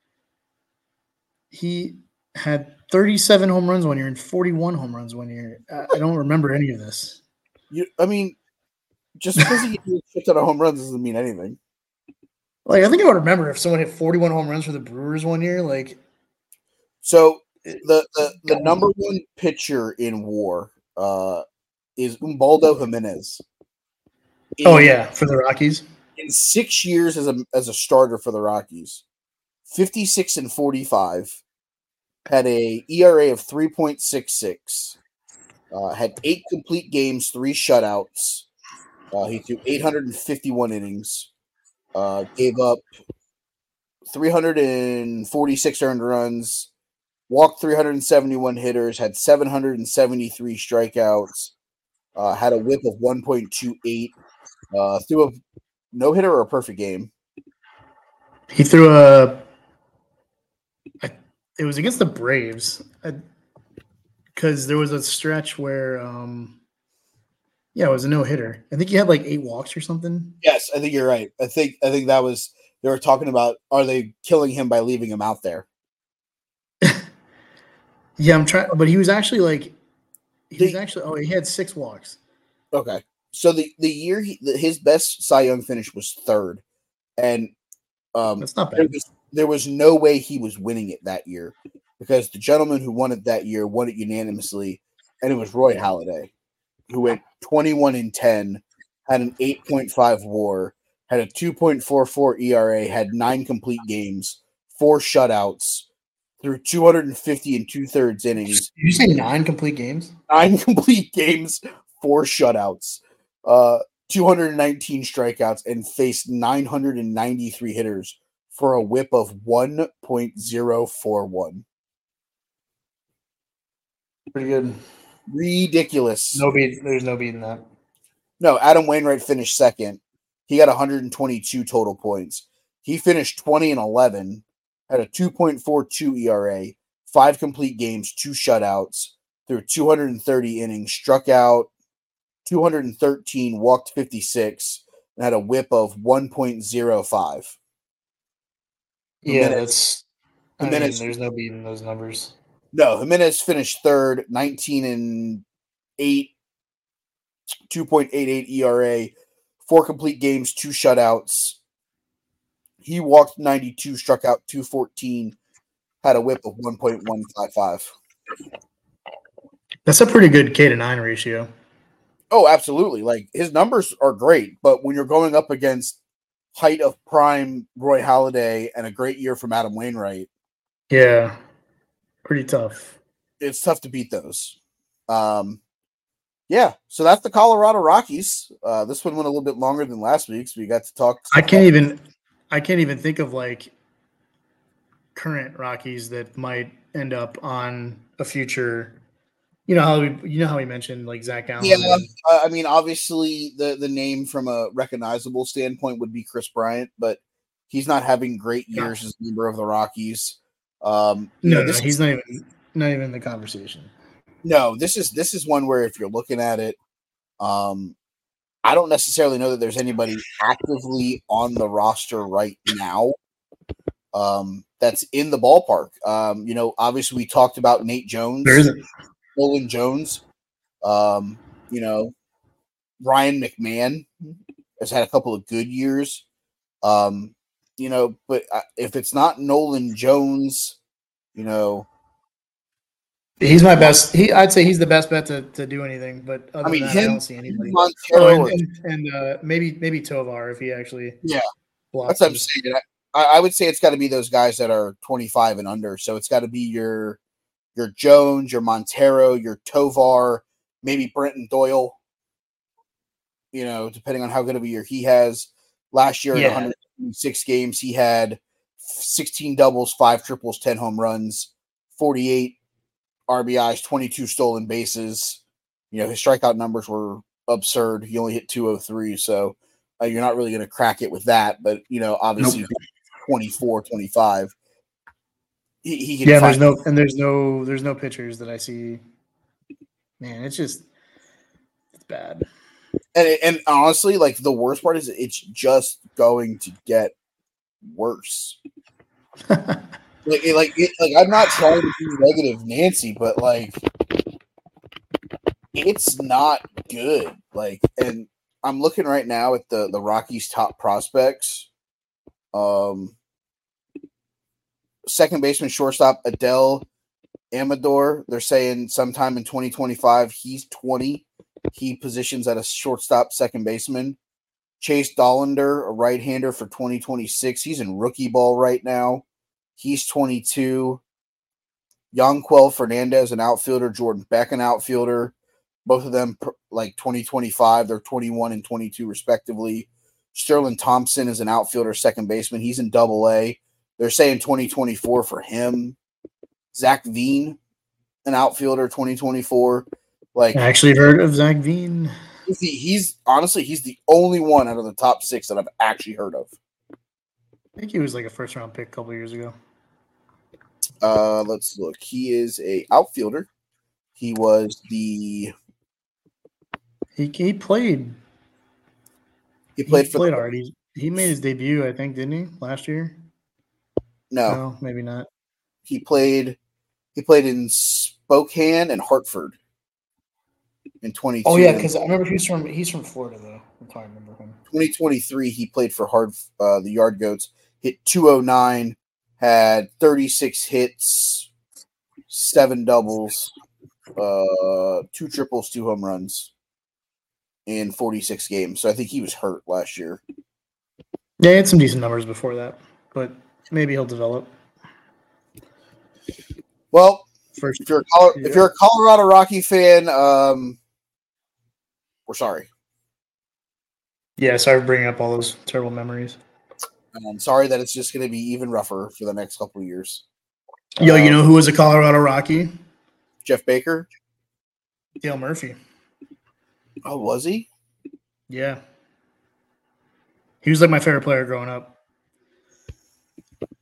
he had thirty-seven home runs one year and forty-one home runs one year. I don't remember any of this. You, I mean, just because he hit a shit ton of home runs doesn't mean anything. Like, I think I would remember if someone hit forty-one home runs for the Brewers one year. Like, so the the, the number one pitcher in WAR uh, is Ubaldo Jimenez. In, oh yeah, for the Rockies. In six years as a as a starter for the Rockies, fifty-six and forty-five, had a E R A of three point six six, uh, had eight complete games, three shutouts. Uh, he threw eight hundred fifty-one innings, uh, gave up three hundred forty-six earned runs, walked three hundred seventy-one hitters, had seven hundred seventy-three strikeouts, uh, had a whip of one point two eight. Uh, threw a no hitter or a perfect game. He threw a. a it was against the Braves, because there was a stretch where, um, yeah, it was a no hitter. I think he had like eight walks or something. Yes, I think you're right. I think I think that was they were talking about. Are they killing him by leaving him out there? Yeah, I'm trying, but he was actually like, he the, was actually. Oh, he had six walks. Okay. So the, the year he, his best Cy Young finish was third, and um, that's not bad. There was, there was no way he was winning it that year because the gentleman who won it that year won it unanimously, and it was Roy Halladay, who went twenty-one and ten, had an eight point five WAR, had a two point four four E R A, had nine complete games, four shutouts, threw two hundred fifty and two thirds innings. Did you say nine complete games? Nine complete games, four shutouts. Uh, two hundred nineteen strikeouts and faced nine hundred ninety-three hitters for a whip of one point oh four one. Pretty good. Ridiculous. No beat. There's no beating that. No, Adam Wainwright finished second. He got one hundred twenty-two total points. He finished twenty and eleven, had a two point four two E R A, five complete games, two shutouts, through two hundred thirty innings, struck out two hundred thirteen, walked fifty-six, and had a whip of one point oh five. Yeah, Jimenez, that's. I Jimenez, mean, there's no beating those numbers. No, Jimenez finished third, nineteen and eight, two point eight eight E R A, four complete games, two shutouts. He walked ninety-two, struck out two fourteen, had a whip of one point one five five. That's a pretty good K to nine ratio. Oh, absolutely. Like, his numbers are great, but when you're going up against height of prime Roy Halladay and a great year from Adam Wainwright, yeah, pretty tough. It's tough to beat those. Um, yeah, so that's the Colorado Rockies. Uh, this one went a little bit longer than last week's. So we got to talk. I can't even, I can't even think of like current Rockies that might end up on a future. You know how we, you know how we mentioned like Zach Gallen. Yeah, uh, I mean, obviously the the name from a recognizable standpoint would be Chris Bryant, but he's not having great years no. as a member of the Rockies. Um, no, know, no, he's is, not even not even in the conversation. No, this is this is one where if you're looking at it, um, I don't necessarily know that there's anybody actively on the roster right now um, that's in the ballpark. Um, you know, obviously we talked about Nate Jones. There isn't. Nolan Jones, um, you know, Ryan McMahon has had a couple of good years, um, you know, but if it's not Nolan Jones, you know, he's my best. He, I'd say he's the best bet to, to do anything. But other I mean, than that, him, I don't see anybody. Oh, and and, and uh, maybe maybe Tovar if he actually. Yeah, that's what I'm saying. I, I would say it's got to be those guys that are twenty-five and under. So it's got to be your. Your Jones, your Montero, your Tovar, maybe Brenton Doyle, you know, depending on how good of a year he has. Last year, yeah. in one hundred six games, he had sixteen doubles, five triples, ten home runs, forty-eight R B Is, twenty-two stolen bases. You know, his strikeout numbers were absurd. He only hit two oh three, so uh, you're not really going to crack it with that. But, you know, obviously nope. twenty-four, twenty-five. He, he can yeah, there's no and there's no there's no pitchers that I see. Man, it's just it's bad. And and honestly, like the worst part is it's just going to get worse. like like it, like I'm not trying to be negative Nancy, but like it's not good. Like, and I'm looking right now at the the Rockies' top prospects. Um. Second baseman, shortstop, Adele Amador. They're saying sometime in twenty twenty-five, he's twenty. He positions at a shortstop, second baseman. Chase Dollander, a right-hander for twenty twenty-six. He's in rookie ball right now. He's twenty-two. Yanquel Fernandez, an outfielder. Jordan Beck, an outfielder. Both of them, like twenty twenty-five. They're twenty-one and twenty-two, respectively. Sterling Thompson is an outfielder, second baseman. He's in double A. They're saying twenty twenty-four for him. Zach Veen, an outfielder, twenty twenty-four. Like, I actually heard of Zach Veen. He's, the, he's honestly he's the only one out of the top six that I've actually heard of. I think he was like a first round pick a couple years ago. Uh, let's look. He is a outfielder. He was the. He he played. He played he for played the, already. He made his debut, I think, didn't he, last year? No, no, maybe not. He played. He played in Spokane and Hartford in twenty-two. Oh yeah, because I remember he's from he's from Florida though. I'm trying to remember him. twenty twenty-three, he played for hard uh, the Yard Goats. Hit two oh nine, had thirty-six hits, seven doubles, uh, two triples, two home runs in forty-six games. So I think he was hurt last year. Yeah, he had some decent numbers before that, but maybe he'll develop. Well, First, if you're a Col- yeah. if you're a Colorado Rocky fan, um, we're sorry. Yeah, sorry for bringing up all those terrible memories. And I'm sorry that it's just going to be even rougher for the next couple of years. Yo, um, you know who was a Colorado Rocky? Jeff Baker? Dale Murphy. Oh, was he? Yeah. He was like my favorite player growing up.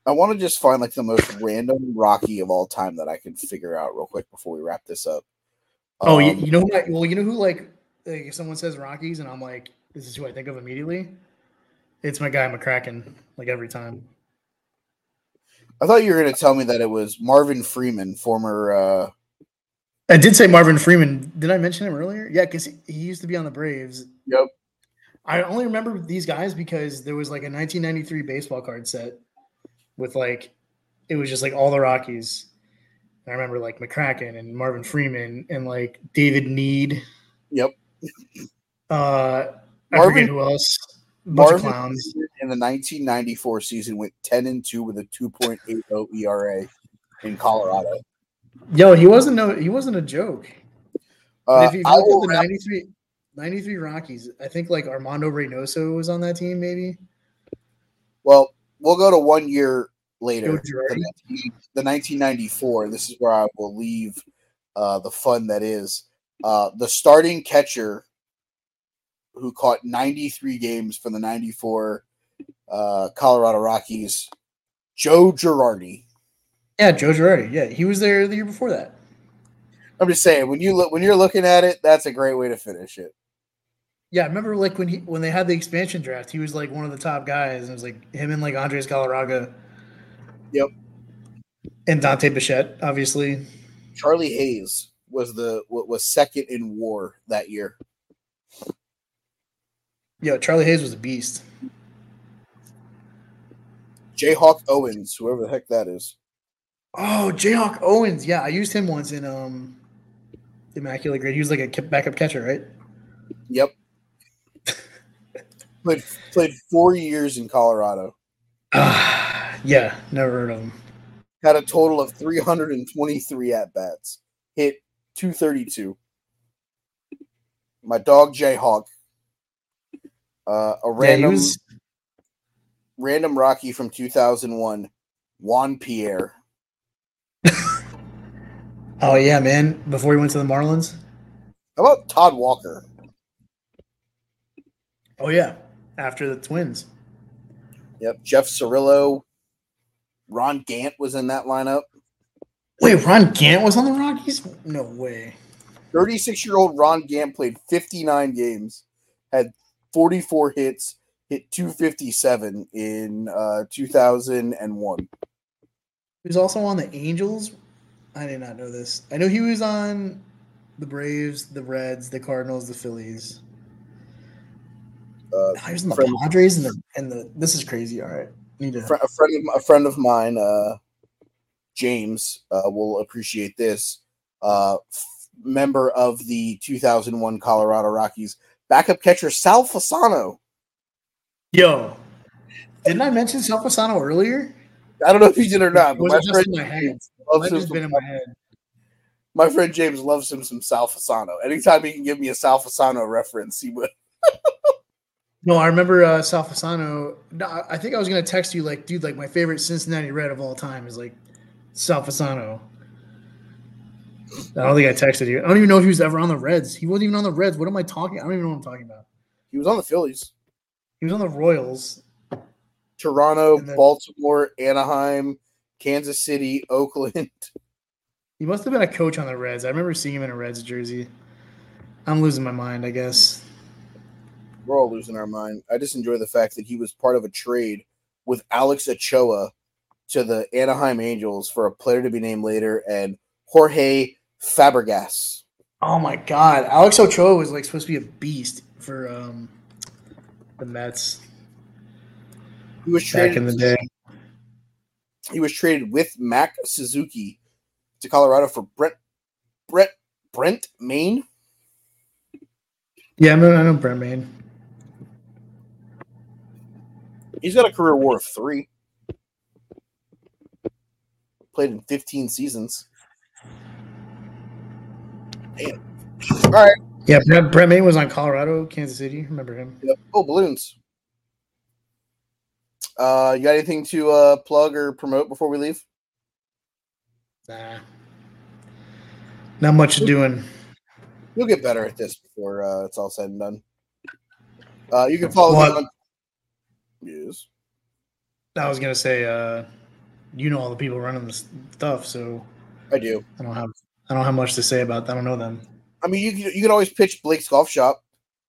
I want to just find like the most random Rocky of all time that I can figure out real quick before we wrap this up. Oh, you, Um, you know who? I, well, you know who? Like, like, if someone says Rockies, and I'm like, this is who I think of immediately. It's my guy McCracken. Like every time. I thought you were going to tell me that it was Marvin Freeman, former. Uh, I did say Marvin Freeman. Did I mention him earlier? Yeah, because he, he used to be on the Braves. Yep. I only remember these guys because there was like a nineteen ninety-three baseball card set with like, it was just like all the Rockies. I remember like McCracken and Marvin Freeman and like David Need. Yep. Uh, I Marvin, forget who else. A bunch Marvin of clowns. in the nineteen ninety-four season went ten and two with a two point eight oh E R A in Colorado. Yo, he wasn't no, he wasn't a joke. Uh, But if you I look will at the wrap- ninety-three, ninety-three Rockies, I think like Armando Reynoso was on that team, maybe. well, we'll go to one year later, Joe Girardi. the, nineteen the nineteen ninety-four. This is where I will leave uh, the fun that is. Uh, the starting catcher who caught ninety-three games for the ninety-four uh, Colorado Rockies, Joe Girardi. Yeah, Joe Girardi. Yeah, he was there the year before that. I'm just saying, when you look when you're looking at it, that's a great way to finish it. Yeah, I remember like when he when they had the expansion draft, he was like one of the top guys. And it was like him and like Andres Galarraga. Yep. And Dante Bichette, obviously. Charlie Hayes was the was second in WAR that year. Yeah, Charlie Hayes was a beast. Jayhawk Owens, whoever the heck that is. Oh, Jayhawk Owens. Yeah, I used him once in um Immaculate Grid. He was like a backup catcher, right? Yep. played played four years in Colorado. Uh, yeah, never heard of him. Had a total of three hundred twenty-three at bats. Hit two thirty-two. My dog Jayhawk. Uh, a random Yeah, was... random Rocky from two thousand one, Juan Pierre. Oh yeah, man! Before he went to the Marlins. How about Todd Walker? Oh yeah, after the Twins. Yep, Jeff Cirillo. Ron Gant was in that lineup. Wait, Ron Gant was on the Rockies? No way. thirty-six-year-old Ron Gant played fifty-nine games, had forty-four hits, hit two fifty-seven in uh, two thousand one. He was also on the Angels. I did not know this. I know he was on the Braves, the Reds, the Cardinals, the Phillies. Uh, he was on the friend, Padres and the and the. This is crazy. All right, need to. A friend of a friend of mine, uh, James, uh, will appreciate this. Uh, f- member of the two thousand one Colorado Rockies, backup catcher Sal Fasano. Yo, didn't I mention Sal Fasano earlier? I don't know if you did or not, but was my it just friend in my head? loves It him just some, been in my head. My friend James loves him some Sal Fasano. Anytime he can give me a Sal Fasano reference, he would. No, I remember uh, Sal Fasano. No, I think I was gonna text you like, dude, like my favorite Cincinnati Red of all time is like Sal Fasano. I don't think I texted you. I don't even know if he was ever on the Reds. He wasn't even on the Reds. What am I talking? I don't even know what I'm talking about. He was on the Phillies. He was on the Royals. Toronto, then, Baltimore, Anaheim, Kansas City, Oakland. He must have been a coach on the Reds. I remember seeing him in a Reds jersey. I'm losing my mind, I guess. We're all losing our mind. I just enjoy the fact that he was part of a trade with Alex Ochoa to the Anaheim Angels for a player to be named later and Jorge Fabregas. Oh my God, Alex Ochoa was like supposed to be a beast for um, the Mets. He was traded back in the day. He was traded with Mac Suzuki to Colorado for Brent Brett Brent Maine. Yeah, I know, I know Brent Maine. He's got a career WAR of three. Played in fifteen seasons. Damn. All right. Yeah, Brent, Brent Maine was on Colorado, Kansas City. Remember him? Yep. Oh, balloons. Uh, you got anything to uh, plug or promote before we leave? Nah. Not much doing. You'll get better at this before uh, it's all said and done. Uh, you can follow what? me on. Yes. I was gonna say, uh, you know all the people running the stuff, so I do. I don't have I don't have much to say about that. I don't know them. I mean, you can, you can always pitch Blake's Golf Shop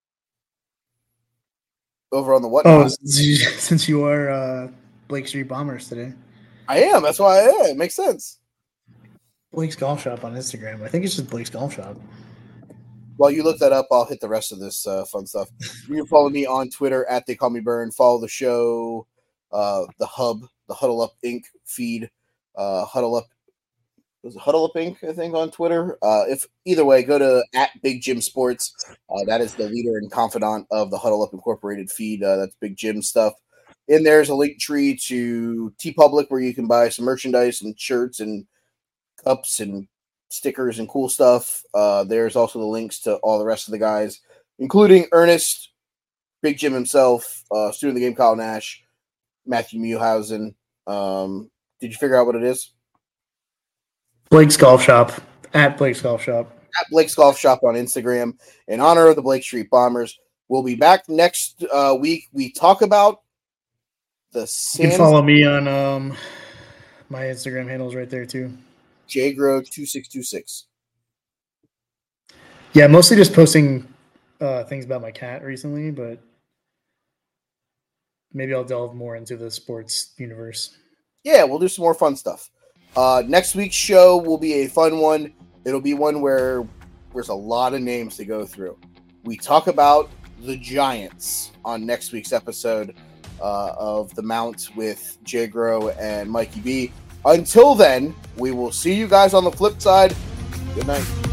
over on the Whatnot. Oh, since you, since you are uh, Blake Street Bombers today. I am. That's why I am. It makes sense. Blake's Golf Shop on Instagram. I think it's just Blake's Golf Shop. While you look that up, I'll hit the rest of this uh, fun stuff. You can follow me on Twitter at They Call Me Burn. Follow the show, uh, the Hub, the Huddle Up Incorporated feed, uh, Huddle Up. Was it Huddle Up Incorporated, I think, on Twitter. Uh, if either way, go to at Big Jim Sports. Uh, that is the leader and confidant of the Huddle Up Incorporated feed. Uh, that's Big Jim stuff. And there's a link tree to TeePublic where you can buy some merchandise and shirts and cups and stickers and cool stuff. Uh, there's also the links to all the rest of the guys, including Ernest, Big Jim himself, uh, student of the game Kyle Nash, Matthew Muhausen. Um, did you figure out what it is? Blake's Golf Shop, at Blake's Golf Shop. At Blake's Golf Shop on Instagram, in honor of the Blake Street Bombers. We'll be back next uh, week. We talk about the San... You can follow me on um, my Instagram handles right there too. J Grow two six two six. Yeah, mostly just posting uh, things about my cat recently, but maybe I'll delve more into the sports universe. Yeah, we'll do some more fun stuff. Uh, next week's show will be a fun one. It'll be one where there's a lot of names to go through. We talk about the Giants on next week's episode uh, of The Mount with Jay Grow and Mikey B. Until then, we will see you guys on the flip side. Good night.